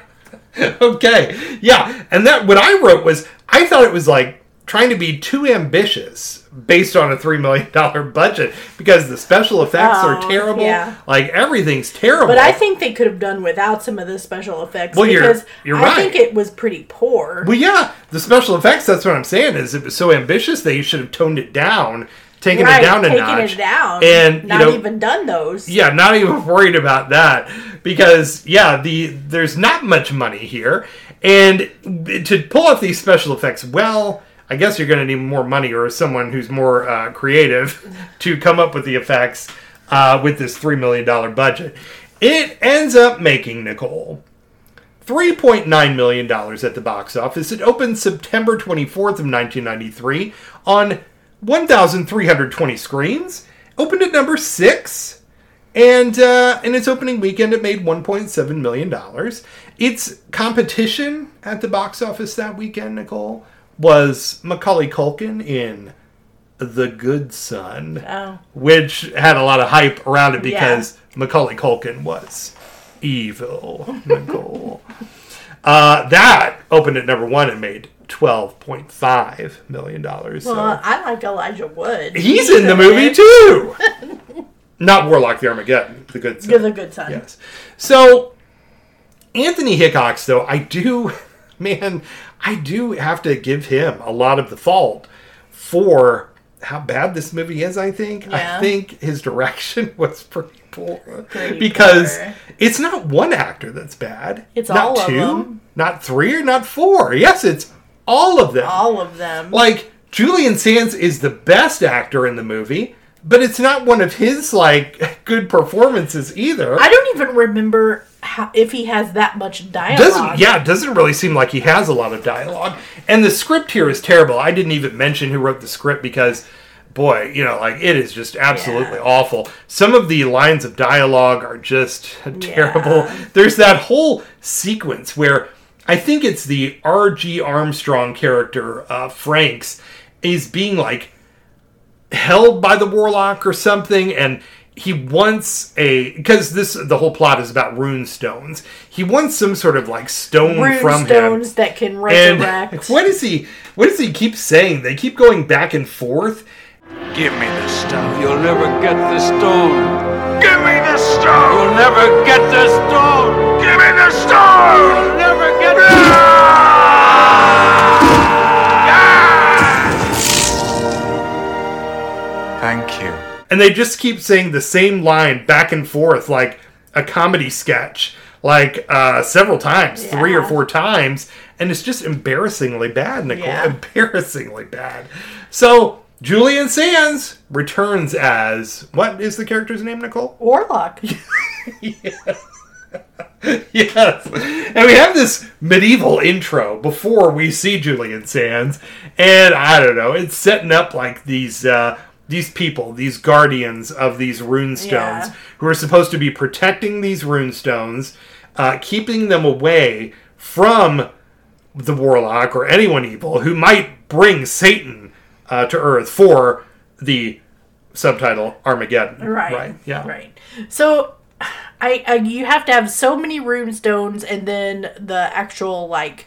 Okay. Yeah. And that what I wrote was, I thought it was like trying to be too ambitious based on a three million dollars budget because the special effects oh, are terrible. Yeah. Like, everything's terrible. But I think they could have done without some of the special effects well, because you're, you're I right. think it was pretty poor. Well, yeah. The special effects, that's what I'm saying, is it was so ambitious they should have toned it down. Taking right, it down a taking notch. it down. And, not you know, even done those. Yeah, not even worried about that. Because, yeah, the there's not much money here. And to pull off these special effects well, I guess you're going to need more money or someone who's more uh, creative to come up with the effects uh, with this three million dollars budget. It ends up making, Nicole, three point nine million dollars at the box office. It opened September twenty-fourth of nineteen ninety-three on one thousand three hundred twenty screens. Opened at number six. And uh, in its opening weekend, it made one point seven million dollars. Its competition at the box office that weekend, Nicole, was Macaulay Culkin in The Good Son. Oh. Which had a lot of hype around it because yeah. Macaulay Culkin was evil, Nicole. uh, that opened at number one and made twelve point five million dollars. Well, so. I like Elijah Wood. He's, He's in the movie, it. too! Not Warlock the Armageddon, The Good Son. You're The Good Son. Yes. So, Anthony Hickox, though, I do, man, I do have to give him a lot of the fault for how bad this movie is, I think. Yeah. I think his direction was pretty poor. Pretty because poor. It's not one actor that's bad. It's not all two, of them. Not three, or not four. Yes, it's all of them. All of them. Like, Julian Sands is the best actor in the movie, but it's not one of his, like, good performances either. I don't even remember how, if he has that much dialogue. Doesn't yeah, it doesn't really seem like he has a lot of dialogue. And the script here is terrible. I didn't even mention who wrote the script because, boy, you know, like, it is just absolutely yeah. awful. Some of the lines of dialogue are just terrible. Yeah. There's that whole sequence where I think it's the R G Armstrong character, uh, Franks, is being like held by the Warlock or something, and he wants a, because this the whole plot is about rune stones. He wants some sort of like stone rune from stones him that can resurrect. And what is he? What does he keep saying? They keep going back and forth. Give me the stone. You'll never get the stone. Give me the stone. You'll never get the stone. Give me the stone. You'll never get the stone. Thank you. And they just keep saying the same line back and forth like a comedy sketch, like uh, several times, yeah. three or four times, and it's just embarrassingly bad, Nicole. Yeah. Embarrassingly bad. So Julian Sands returns as, what is the character's name, Nicole? Warlock. Yes. Yes. And we have this medieval intro before we see Julian Sands, and I don't know, it's setting up like these uh, these people, these guardians of these runestones, yeah. who are supposed to be protecting these runestones, uh, keeping them away from the Warlock or anyone evil who might bring Satan uh, to Earth for the subtitle Armageddon. Right. Right. Yeah. Right. So I, I you have to have so many runestones and then the actual like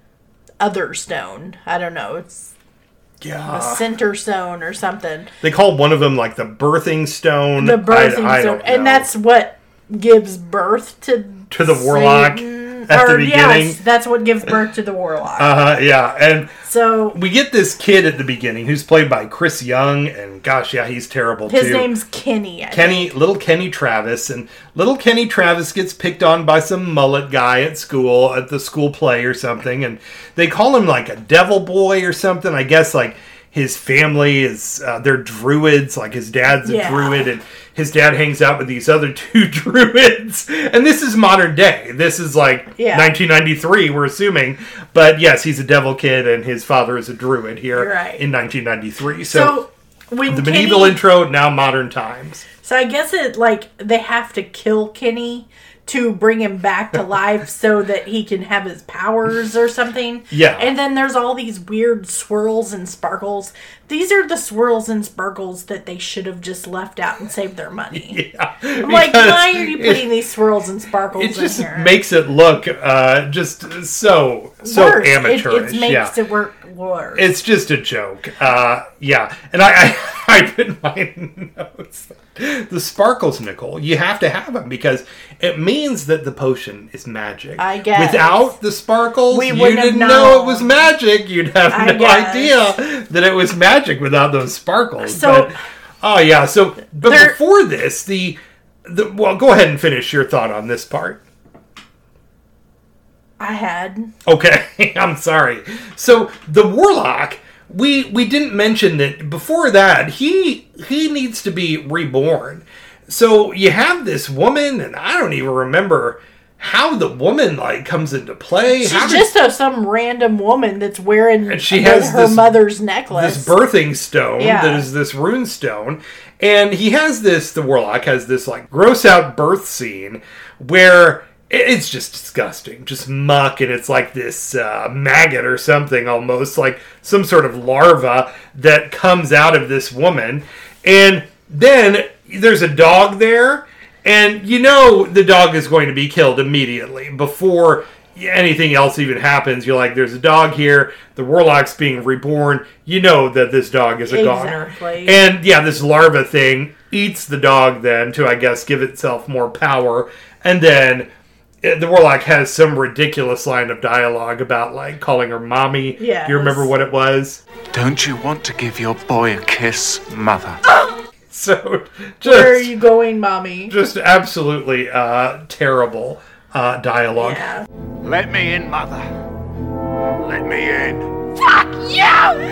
other stone. I don't know. It's yeah. a center stone or something. They call one of them like the birthing stone. The birthing I, I stone. And that's what gives birth to to the Warlock. Satan. At or, the beginning. Yes, that's what gives birth to the Warlock. Uh-huh, yeah. And so we get this kid at the beginning who's played by Chris Young, and gosh, yeah, he's terrible his too. His name's Kenny, I Kenny, think. little Kenny Travis, and little Kenny Travis gets picked on by some mullet guy at school, at the school play or something, and they call him like a devil boy or something. I guess like his family is, uh, they're druids, like his dad's a yeah. druid, and his dad hangs out with these other two druids. And this is modern day. This is like yeah. nineteen ninety-three, we're assuming. But yes, he's a devil kid, and his father is a druid here right. in nineteen ninety-three. So, so when the Kenny, medieval intro, now modern times. So I guess it like they have to kill Kenny to bring him back to life so that he can have his powers or something. Yeah. And then there's all these weird swirls and sparkles. These are the swirls and sparkles that they should have just left out and saved their money. Yeah. I'm like, why are you putting it, these swirls and sparkles in here? It just makes it look uh, just so so worse. amateurish. It, it makes yeah. it work worse. It's just a joke. Uh, yeah. And I, I, I put in my notes the sparkles, Nicole, you have to have them because it means that the potion is magic. I guess. Without the sparkles, we you have didn't know it was magic. You'd have I no guess. idea that it was magic without those sparkles. So, but, oh yeah. So, but before this, the the well, go ahead and finish your thought on this part. I had. Okay, I'm sorry. So the Warlock. We we didn't mention that before that he he needs to be reborn. So you have this woman, and I don't even remember how the woman like comes into play. She's how just a, some random woman that's wearing and she her, has her this, mother's necklace, this birthing stone yeah. that is this rune stone, and he has this. The Warlock has this like gross out birth scene where. It's just disgusting, just muck, and it's like this uh, maggot or something almost, like some sort of larva that comes out of this woman. And then there's a dog there, and you know the dog is going to be killed immediately before anything else even happens. You're like, there's a dog here, the Warlock's being reborn, you know that this dog is a exactly. goner. And yeah, this larva thing eats the dog then to, I guess, give itself more power, and then the Warlock has some ridiculous line of dialogue about, like, calling her mommy. Yes. Do you remember what it was? Don't you want to give your boy a kiss, mother? So, just... Where are you going, mommy? Just absolutely uh, terrible uh, dialogue. Yeah. Let me in, mother. Let me in. Fuck you!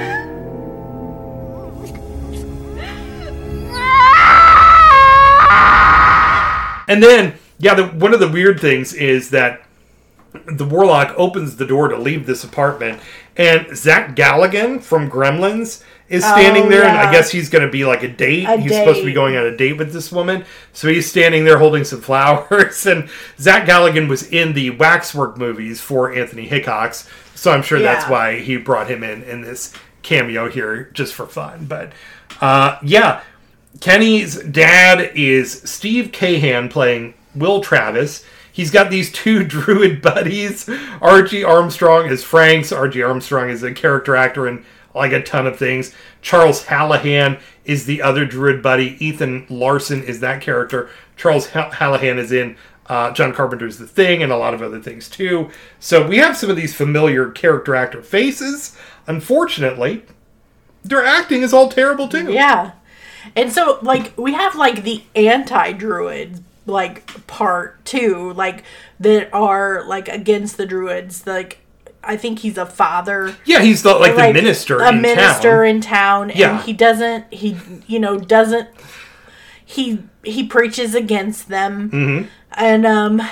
And then... Yeah, the, one of the weird things is that the Warlock opens the door to leave this apartment, and Zach Galligan from Gremlins is standing Oh, there, and I yeah. guess he's going to be like a date. A he's supposed to be date. going on a date with this woman. So he's standing there holding some flowers. And Zach Galligan was in the Waxwork movies for Anthony Hickox. So I'm sure that's Yeah. why he brought him in in this cameo here just for fun. But uh, yeah, Kenny's dad is Steve Cahan playing Will Travis. He's got these two druid buddies. Archie Armstrong is Franks. Archie Armstrong is a character actor in like a ton of things. Charles Hallahan is the other druid buddy. Ethan Larson is that character. Charles Hall- Hallahan is in uh, John Carpenter's The Thing and a lot of other things too. So we have some of these familiar character actor faces. Unfortunately, their acting is all terrible too. Yeah. And so, like, we have, like, the anti-druid, like, part, too, like, that are, like, against the druids. Like, I think he's a father. Yeah, he's the, like, the minister a in minister town. in town. Yeah. And he doesn't, he, you know, doesn't, he, he preaches against them. Mm-hmm. And, um,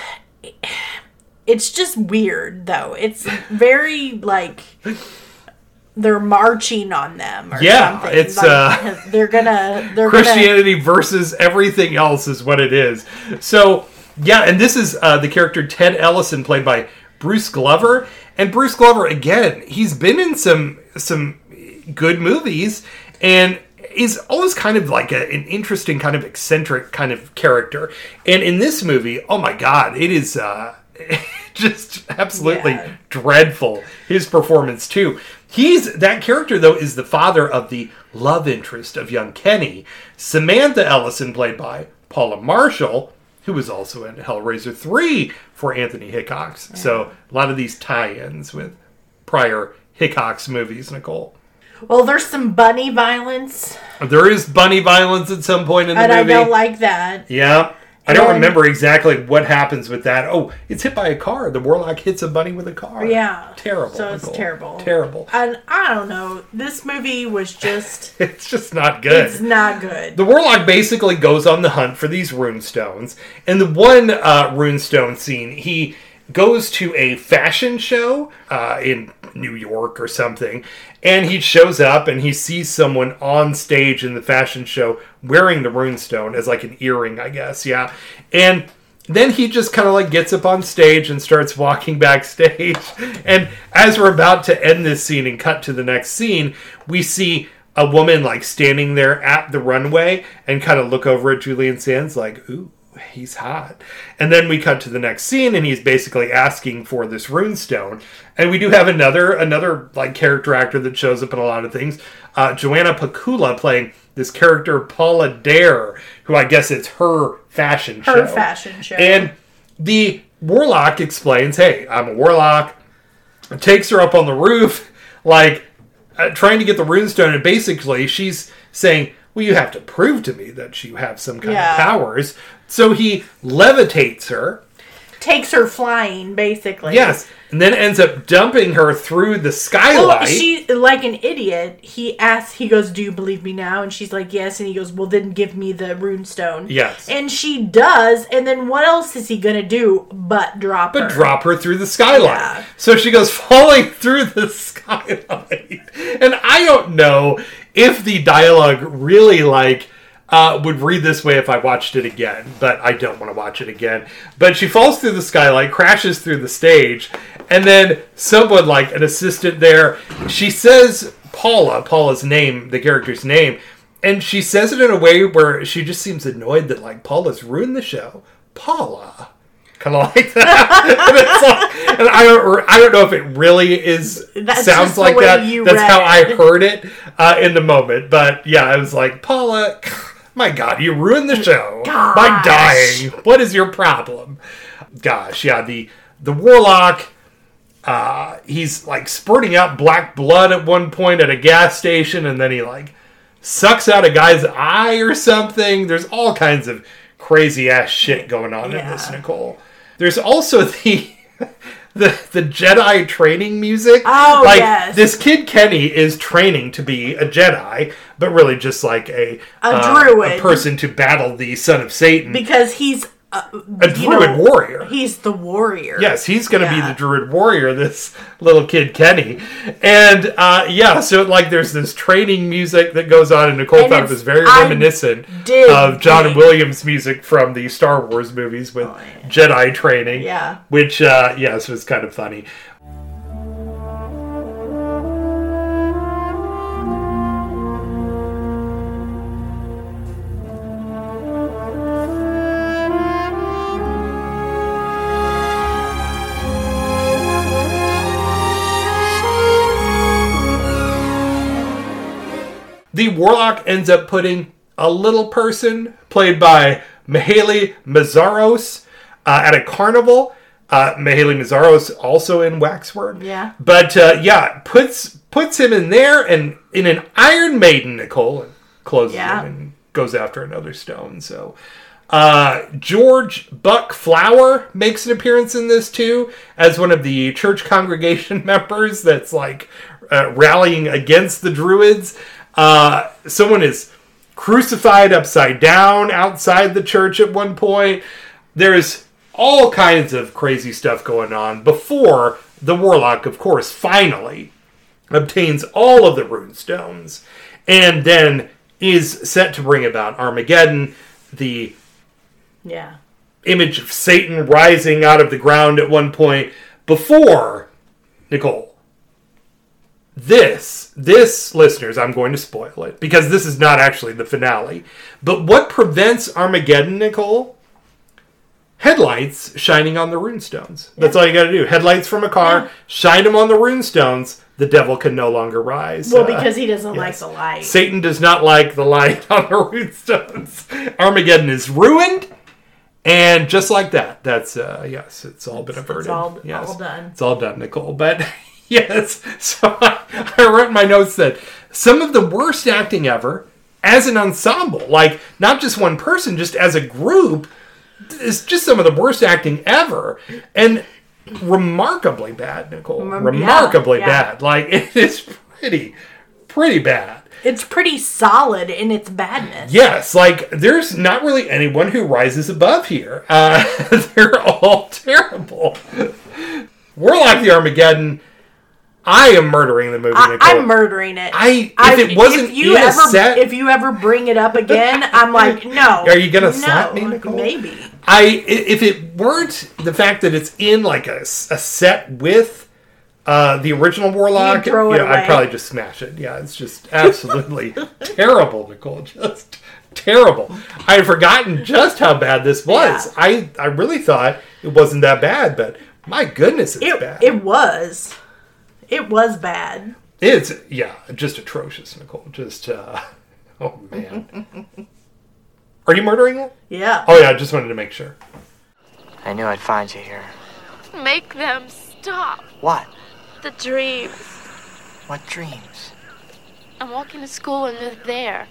it's just weird, though. It's very, like... they're marching on them or yeah, something. it's like, uh, they're gonna they're Christianity gonna... versus everything else is what it is. So yeah, and this is uh, the character Ted Ellison played by Bruce Glover, and Bruce Glover again, he's been in some some good movies and is always kind of like a, an interesting kind of eccentric kind of character. And in this movie, oh my god, it is uh, just absolutely Yeah. dreadful. His performance too. He's that character though is the father of the love interest of young Kenny, Samantha Ellison, played by Paula Marshall, who was also in Hellraiser three for Anthony Hickox. Yeah. So a lot of these tie-ins with prior Hickox movies, Nicole. Well, there's some bunny violence, There is bunny violence at some point in the and movie. I don't like that. Yeah. I don't And- remember exactly what happens with that. Oh, it's hit by a car. The warlock hits a bunny with a car. Yeah, Terrible. So it's Nicole. terrible. Terrible. And I don't know. This movie was just. It's just not good. It's not good. The warlock basically goes on the hunt for these runestones. And the one uh, runestone scene, he goes to a fashion show uh, in New York or something. And he shows up and he sees someone on stage in the fashion show wearing the runestone as like an earring, I guess. Yeah. And then he just kind of like gets up on stage and starts walking backstage. And as we're about to end this scene and cut to the next scene, we see a woman like standing there at the runway and kind of look over at Julian Sands like, ooh, he's hot. And then we cut to the next scene and he's basically asking for this runestone. And we do have another another like character actor that shows up in a lot of things. Uh, Joanna Pakula playing this character Paula Dare, who I guess it's her fashion show. Her fashion show. And the warlock explains, hey, I'm a warlock. Takes her up on the roof, like uh, trying to get the runestone. And basically she's saying, well, you have to prove to me that you have some kind Yeah. of powers. So he levitates her. Takes her flying, basically. Yes. And then ends up dumping her through the skylight. Well, she, like an idiot, he asks, he goes, do you believe me now? And she's like, yes. And he goes, well, then give me the runestone. Yes. And she does. And then what else is he going to do but drop her? But drop her through the skylight. Yeah. So she goes falling through the skylight. And I don't know if the dialogue really, like, uh, would read this way if I watched it again. But I don't want to watch it again. But she falls through the skylight, crashes through the stage, and then someone, like an assistant there, she says Paula, Paula's name, the character's name, and she says it in a way where she just seems annoyed that, like, Paula's ruined the show. Paula. Kind of like that. and, it's like, and I don't, I don't know if it really is That's sounds just the like way that. you That's read how I it. heard it uh, in the moment. But yeah, I was like, Paula, my God, you ruined the show Gosh. by dying. What is your problem? Gosh, yeah, the the warlock. Uh, he's like spurting out black blood at one point at a gas station, and then he like sucks out a guy's eye or something. There's all kinds of crazy ass shit going on Yeah. in this, Nicole. There's also the the the Jedi training music. Oh, like, yes. This kid Kenny is training to be a Jedi, but really just like a A uh, druid. a person to battle the son of Satan. Because he's uh, a druid know, warrior. He's the warrior. Yes, he's going to yeah. be the druid warrior, this little kid Kenny. And, uh, yeah, so, like, there's this training music that goes on, and Nicole and thought it was very I reminiscent did of John think. Williams' music from the Star Wars movies with oh, yeah. Jedi training. Yeah. Which, uh, yes, was kind of funny. The warlock ends up putting a little person, played by Mihaly Mazaros, uh, at a carnival. Uh, Mihaly Mazaros also in Waxwork. Yeah. But, uh, yeah, puts puts him in there and in an Iron Maiden, Nicole, and closes yeah. him and goes after another stone. So, uh, George Buck Flower makes an appearance in this, too, as one of the church congregation members that's, like, uh, rallying against the Druids. Uh, someone is crucified upside down outside the church at one point. There's all kinds of crazy stuff going on before the warlock, of course, finally obtains all of the rune stones and then is set to bring about Armageddon, the yeah. image of Satan rising out of the ground at one point before, Nicole, This, this, listeners, I'm going to spoil it, because this is not actually the finale. But what prevents Armageddon, Nicole? Headlights shining on the runestones. That's yeah. all you got to do. Headlights from a car, yeah. shine them on the runestones, the devil can no longer rise. Well, because he doesn't uh, like yes. the light. Satan does not like the light on the runestones. Armageddon is ruined, and just like that, that's, uh, yes, it's all been averted. It's all, yes. all done. It's all done, Nicole, but... Yes, so I, I wrote in my notes that some of the worst acting ever as an ensemble, like not just one person, just as a group, is just some of the worst acting ever. And remarkably bad, Nicole. Remember, remarkably yeah, yeah. bad. Like, it is pretty, pretty bad. It's pretty solid in its badness. Yes, like, there's not really anyone who rises above here. Uh, they're all terrible. Warlock the Armageddon... I am murdering the movie, Nicole. I, I'm murdering it. I if I, it wasn't if you in ever, a set, if you ever bring it up again, I'm like, no. Are you gonna no, slap me, Nicole? Maybe. I if it weren't the fact that it's in like a, a set with uh, the original Warlock, you know, I'd probably just smash it. Yeah, it's just absolutely terrible, Nicole. Just terrible. I had forgotten just how bad this was. Yeah. I I really thought it wasn't that bad, but my goodness, it's it, bad. It was. It was bad. It's, yeah, just atrocious, Nicole. Just, uh, oh, man. Are you murdering it? Yeah. Oh, yeah, I just wanted to make sure. I knew I'd find you here. Make them stop. What? The dreams. What dreams? I'm walking to school and they're there.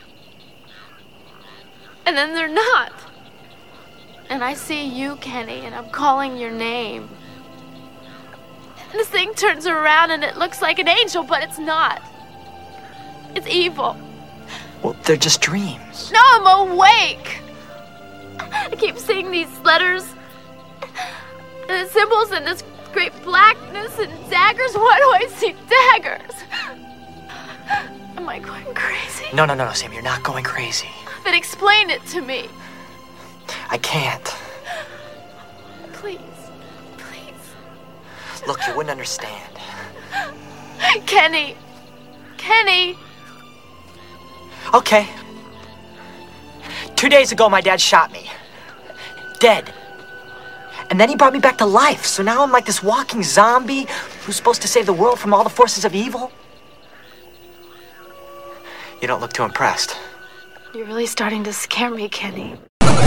And then they're not. And I see you, Kenny, and I'm calling your name. This thing turns around and it looks like an angel, but it's not. It's evil. Well, they're just dreams. No, I'm awake. I keep seeing these letters and the symbols and this great blackness and daggers. Why do I see daggers? Am I going crazy? No, no, no, no, Sam, you're not going crazy. Then explain it to me. I can't. Please. Look, you wouldn't understand. Kenny. Kenny. Okay. Two days ago, my dad shot me. Dead. And then he brought me back to life. So now I'm like this walking zombie who's supposed to save the world from all the forces of evil. You don't look too impressed. You're really starting to scare me, Kenny.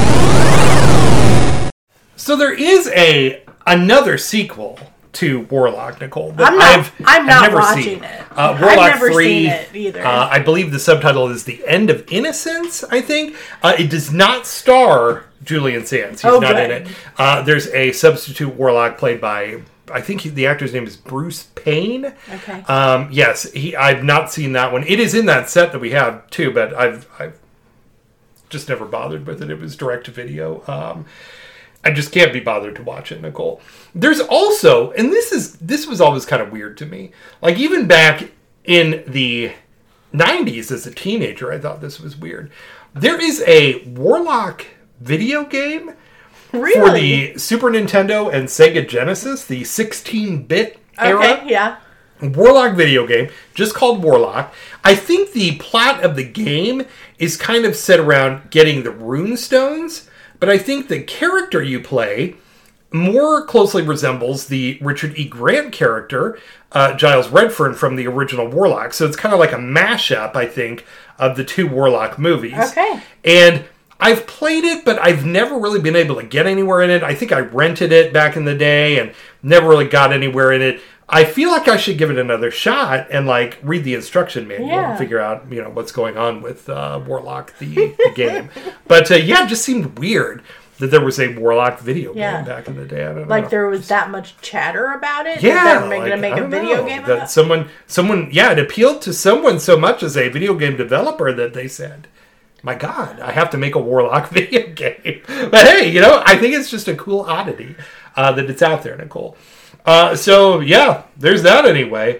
So there is a another sequel to Warlock, Nicole. That I'm not. I've, I'm not I've never watching seen. it. Uh, Warlock I've never three, seen it either. Uh, I believe the subtitle is "The End of Innocence." I think uh, it does not star Julian Sands. He's oh, not good. in it. Uh, there's a substitute Warlock played by, I think he, the actor's name is Bruce Payne. Okay. Um, yes, he. I've not seen that one. It is in that set that we have too, but I've. I've just never bothered with it. It was direct to video. Um, I just can't be bothered to watch it, Nicole. There's also, and this is this was always kind of weird to me. Like even back in the nineties as a teenager, I thought this was weird. There is a Warlock video game really? for the Super Nintendo and Sega Genesis, the sixteen-bit era. Okay, yeah. Warlock video game, just called Warlock. I think the plot of the game is kind of set around getting the rune stones, but I think the character you play more closely resembles the Richard E. Grant character, uh, Giles Redfern from the original Warlock. So it's kind of like a mashup, I think, of the two Warlock movies. Okay. And I've played it, but I've never really been able to get anywhere in it. I think I rented it back in the day and never really got anywhere in it. I feel like I should give it another shot and like read the instruction manual yeah. and figure out, you know, what's going on with uh, Warlock, the, the game. But uh, yeah, it just seemed weird that there was a Warlock video game yeah. back in the day. I don't like know. there was that much chatter about it. Yeah, that they're like, going to make I a don't video know, game that about. someone, someone, yeah, it appealed to someone so much as a video game developer that they said, "My God, I have to make a Warlock video game." But hey, you know, I think it's just a cool oddity uh, that it's out there, Nicole. Uh, so, yeah, there's that anyway.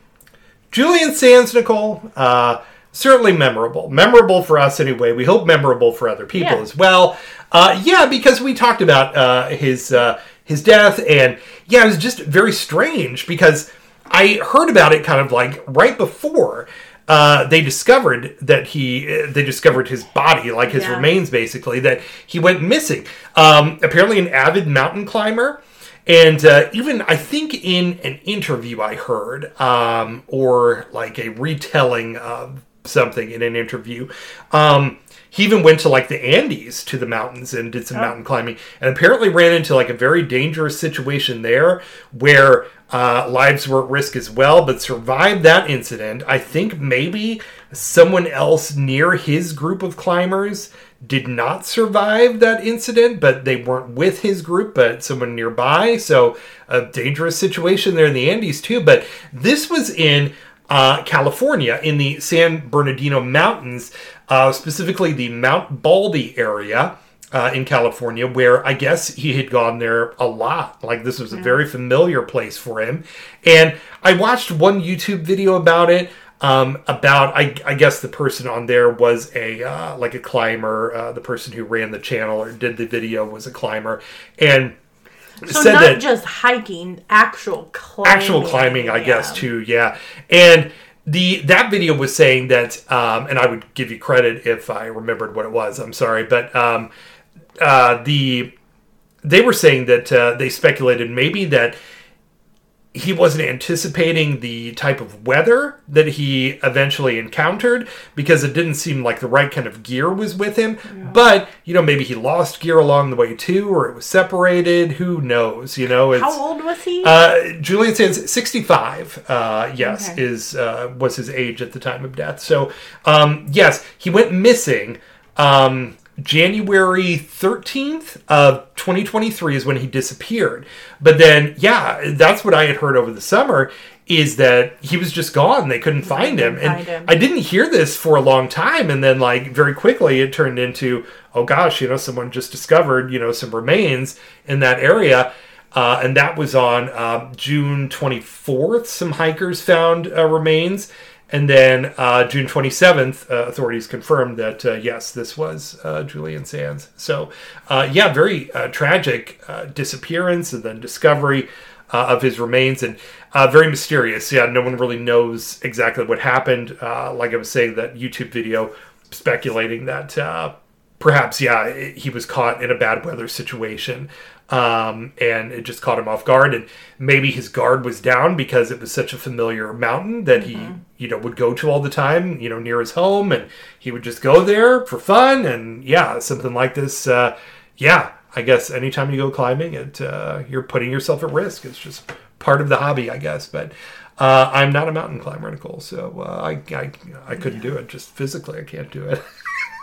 Julian Sands, Nicole, uh, certainly memorable. Memorable for us anyway. We hope memorable for other people yeah. as well. Uh, yeah, because we talked about uh, his uh, his death, and yeah, it was just very strange because I heard about it kind of like right before uh, they discovered that he, they discovered his body, like his yeah. remains basically, that he went missing. Um, apparently an avid mountain climber. And uh, even, I think in an interview I heard, um, or like a retelling of something in an interview, um, he even went to like the Andes, to the mountains, and did some oh. mountain climbing. And apparently ran into like a very dangerous situation there where uh, lives were at risk as well, but survived that incident. I think maybe someone else near his group of climbers did not survive that incident, but they weren't with his group, but someone nearby. So a dangerous situation there in the Andes too. But this was in uh, California, in the San Bernardino Mountains, uh, specifically the Mount Baldy area uh, in California, where I guess he had gone there a lot. Like this was a very familiar place for him. And I watched one YouTube video about it. Um, about, I, I guess the person on there was a, uh, like a climber, uh, the person who ran the channel or did the video was a climber, and so said not that just hiking, actual climbing. Actual climbing, I yeah. guess, too, yeah. And the, that video was saying that, um, and I would give you credit if I remembered what it was, I'm sorry, but, um, uh, the, they were saying that, uh, they speculated maybe that he wasn't anticipating the type of weather that he eventually encountered because it didn't seem like the right kind of gear was with him. Yeah. But, you know, maybe he lost gear along the way too, or it was separated. Who knows? You know, it's, how old was he? Uh, Julian Sands, sixty-five. Uh, yes, okay. is uh, was his age at the time of death. So, um, yes, he went missing. Um, January thirteenth of twenty twenty-three is when he disappeared. But then, yeah, that's what I had heard over the summer, is that he was just gone. They couldn't find him. And find him. I didn't hear this for a long time. And then, like, very quickly it turned into, oh gosh, you know, someone just discovered, you know, some remains in that area. Uh, and that was on uh, June twenty-fourth. Some hikers found uh, remains. And then uh, June twenty-seventh, uh, authorities confirmed that, uh, yes, this was uh, Julian Sands. So, uh, yeah, very uh, tragic uh, disappearance and then discovery uh, of his remains. And uh, very mysterious. Yeah, no one really knows exactly what happened. Uh, like I was saying, that YouTube video speculating that uh, perhaps, yeah, he was caught in a bad weather situation. Um, and it just caught him off guard, and maybe his guard was down because it was such a familiar mountain that mm-hmm. he, you know, would go to all the time, you know, near his home, and he would just go there for fun. And yeah, something like this. Uh, yeah, I guess anytime you go climbing, it, uh, you're putting yourself at risk. It's just part of the hobby, I guess. But, uh, I'm not a mountain climber, Nicole, so, uh, I, I, I couldn't yeah. do it. Just physically, I can't do it.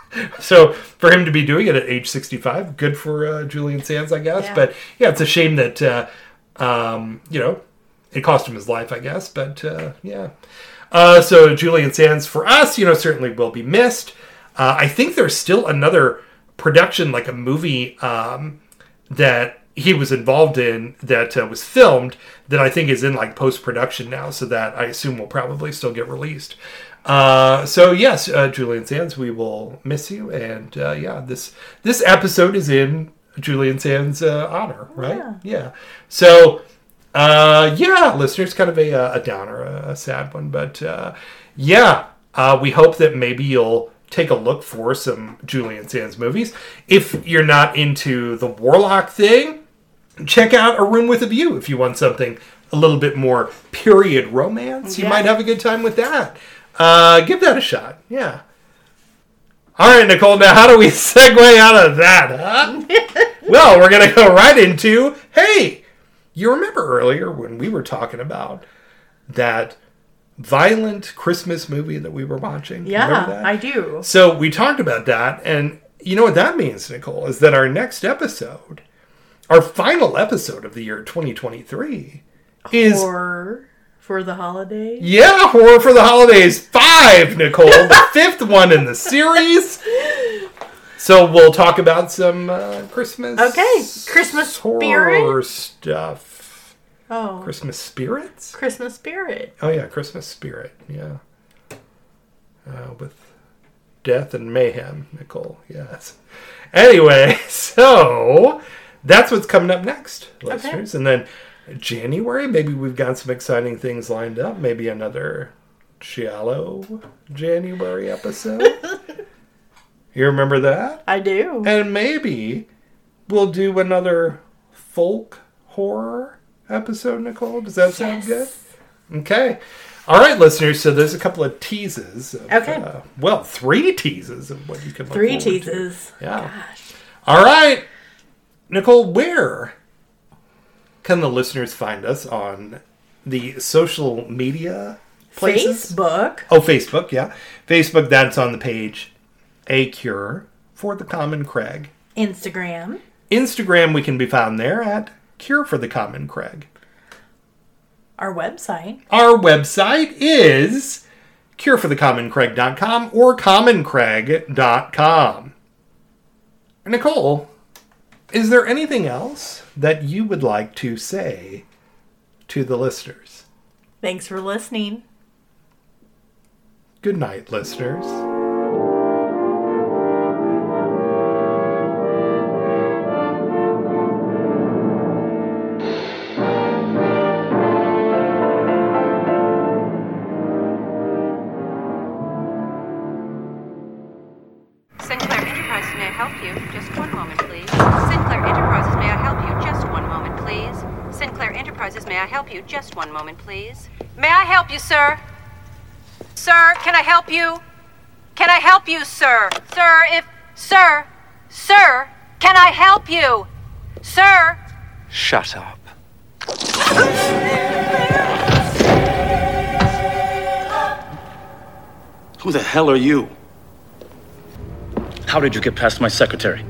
So for him to be doing it at age sixty-five, good for uh, Julian Sands, I guess. Yeah. But yeah, it's a shame that, uh, um, you know, it cost him his life, I guess. But uh, yeah. Uh, so Julian Sands for us, you know, certainly will be missed. Uh, I think there's still another production, like a movie um, that he was involved in that uh, was filmed that I think is in like post-production now, so that I assume will probably still get released. Uh, so yes, uh, Julian Sands, we will miss you, and uh, yeah, this this episode is in Julian Sands' uh, honor, right? Yeah. yeah. So uh, yeah, listeners, kind of a, a downer, a, a sad one, but uh, yeah, uh, we hope that maybe you'll take a look for some Julian Sands movies. If you're not into the Warlock thing, check out A Room with a View. If you want something a little bit more period romance, you Yeah. might have a good time with that. Uh, give that a shot. Yeah. All right, Nicole, now how do we segue out of that, huh? Well, we're going to go right into, hey, you remember earlier when we were talking about that violent Christmas movie that we were watching? Remember Yeah, that? I do. So we talked about that, and you know what that means, Nicole, is that our next episode, our final episode of the year twenty twenty-three, is... Horror for the holidays? Yeah, Horror for the Holidays five, Nicole. The fifth one in the series. So we'll talk about some uh, Christmas... Okay, Christmas horror spirit? stuff. Oh. Christmas spirits? Christmas spirit. Oh, yeah, Christmas spirit, yeah. Uh, with death and mayhem, Nicole, yes. Anyway, so that's what's coming up next, listeners. And then January, maybe we've got some exciting things lined up. Maybe another Giallo January episode. You remember that? I do. And maybe we'll do another folk horror episode, Nicole. Does that sound good? Okay. All right, listeners. So there's a couple of teases. Of, Okay. Uh, well, three teases of what you can look Three forward to. teases. Yeah. Gosh. All right. Nicole, where can the listeners find us on the social media places? Facebook. Oh, Facebook, yeah. Facebook, that's on the page A Cure for the Common Craig. Instagram. Instagram, we can be found there at Cure for the Common Craig. Our website. Our website is cure for the common craig dot com or common craig dot com. Nicole, is there anything else that you would like to say to the listeners? Thanks for listening. Good night, listeners. Sinclair Enterprises, may I help you? Just one moment, please. Sinclair Enterprises, may I help you? Just one moment, please. Sinclair Enterprises, may I help you? Just one moment, please. May I help you, sir? Sir, can I help you? Can I help you, sir? Sir, if... Sir! Sir! Can I help you? Sir! Shut up. Who the hell are you? How did you get past my secretary?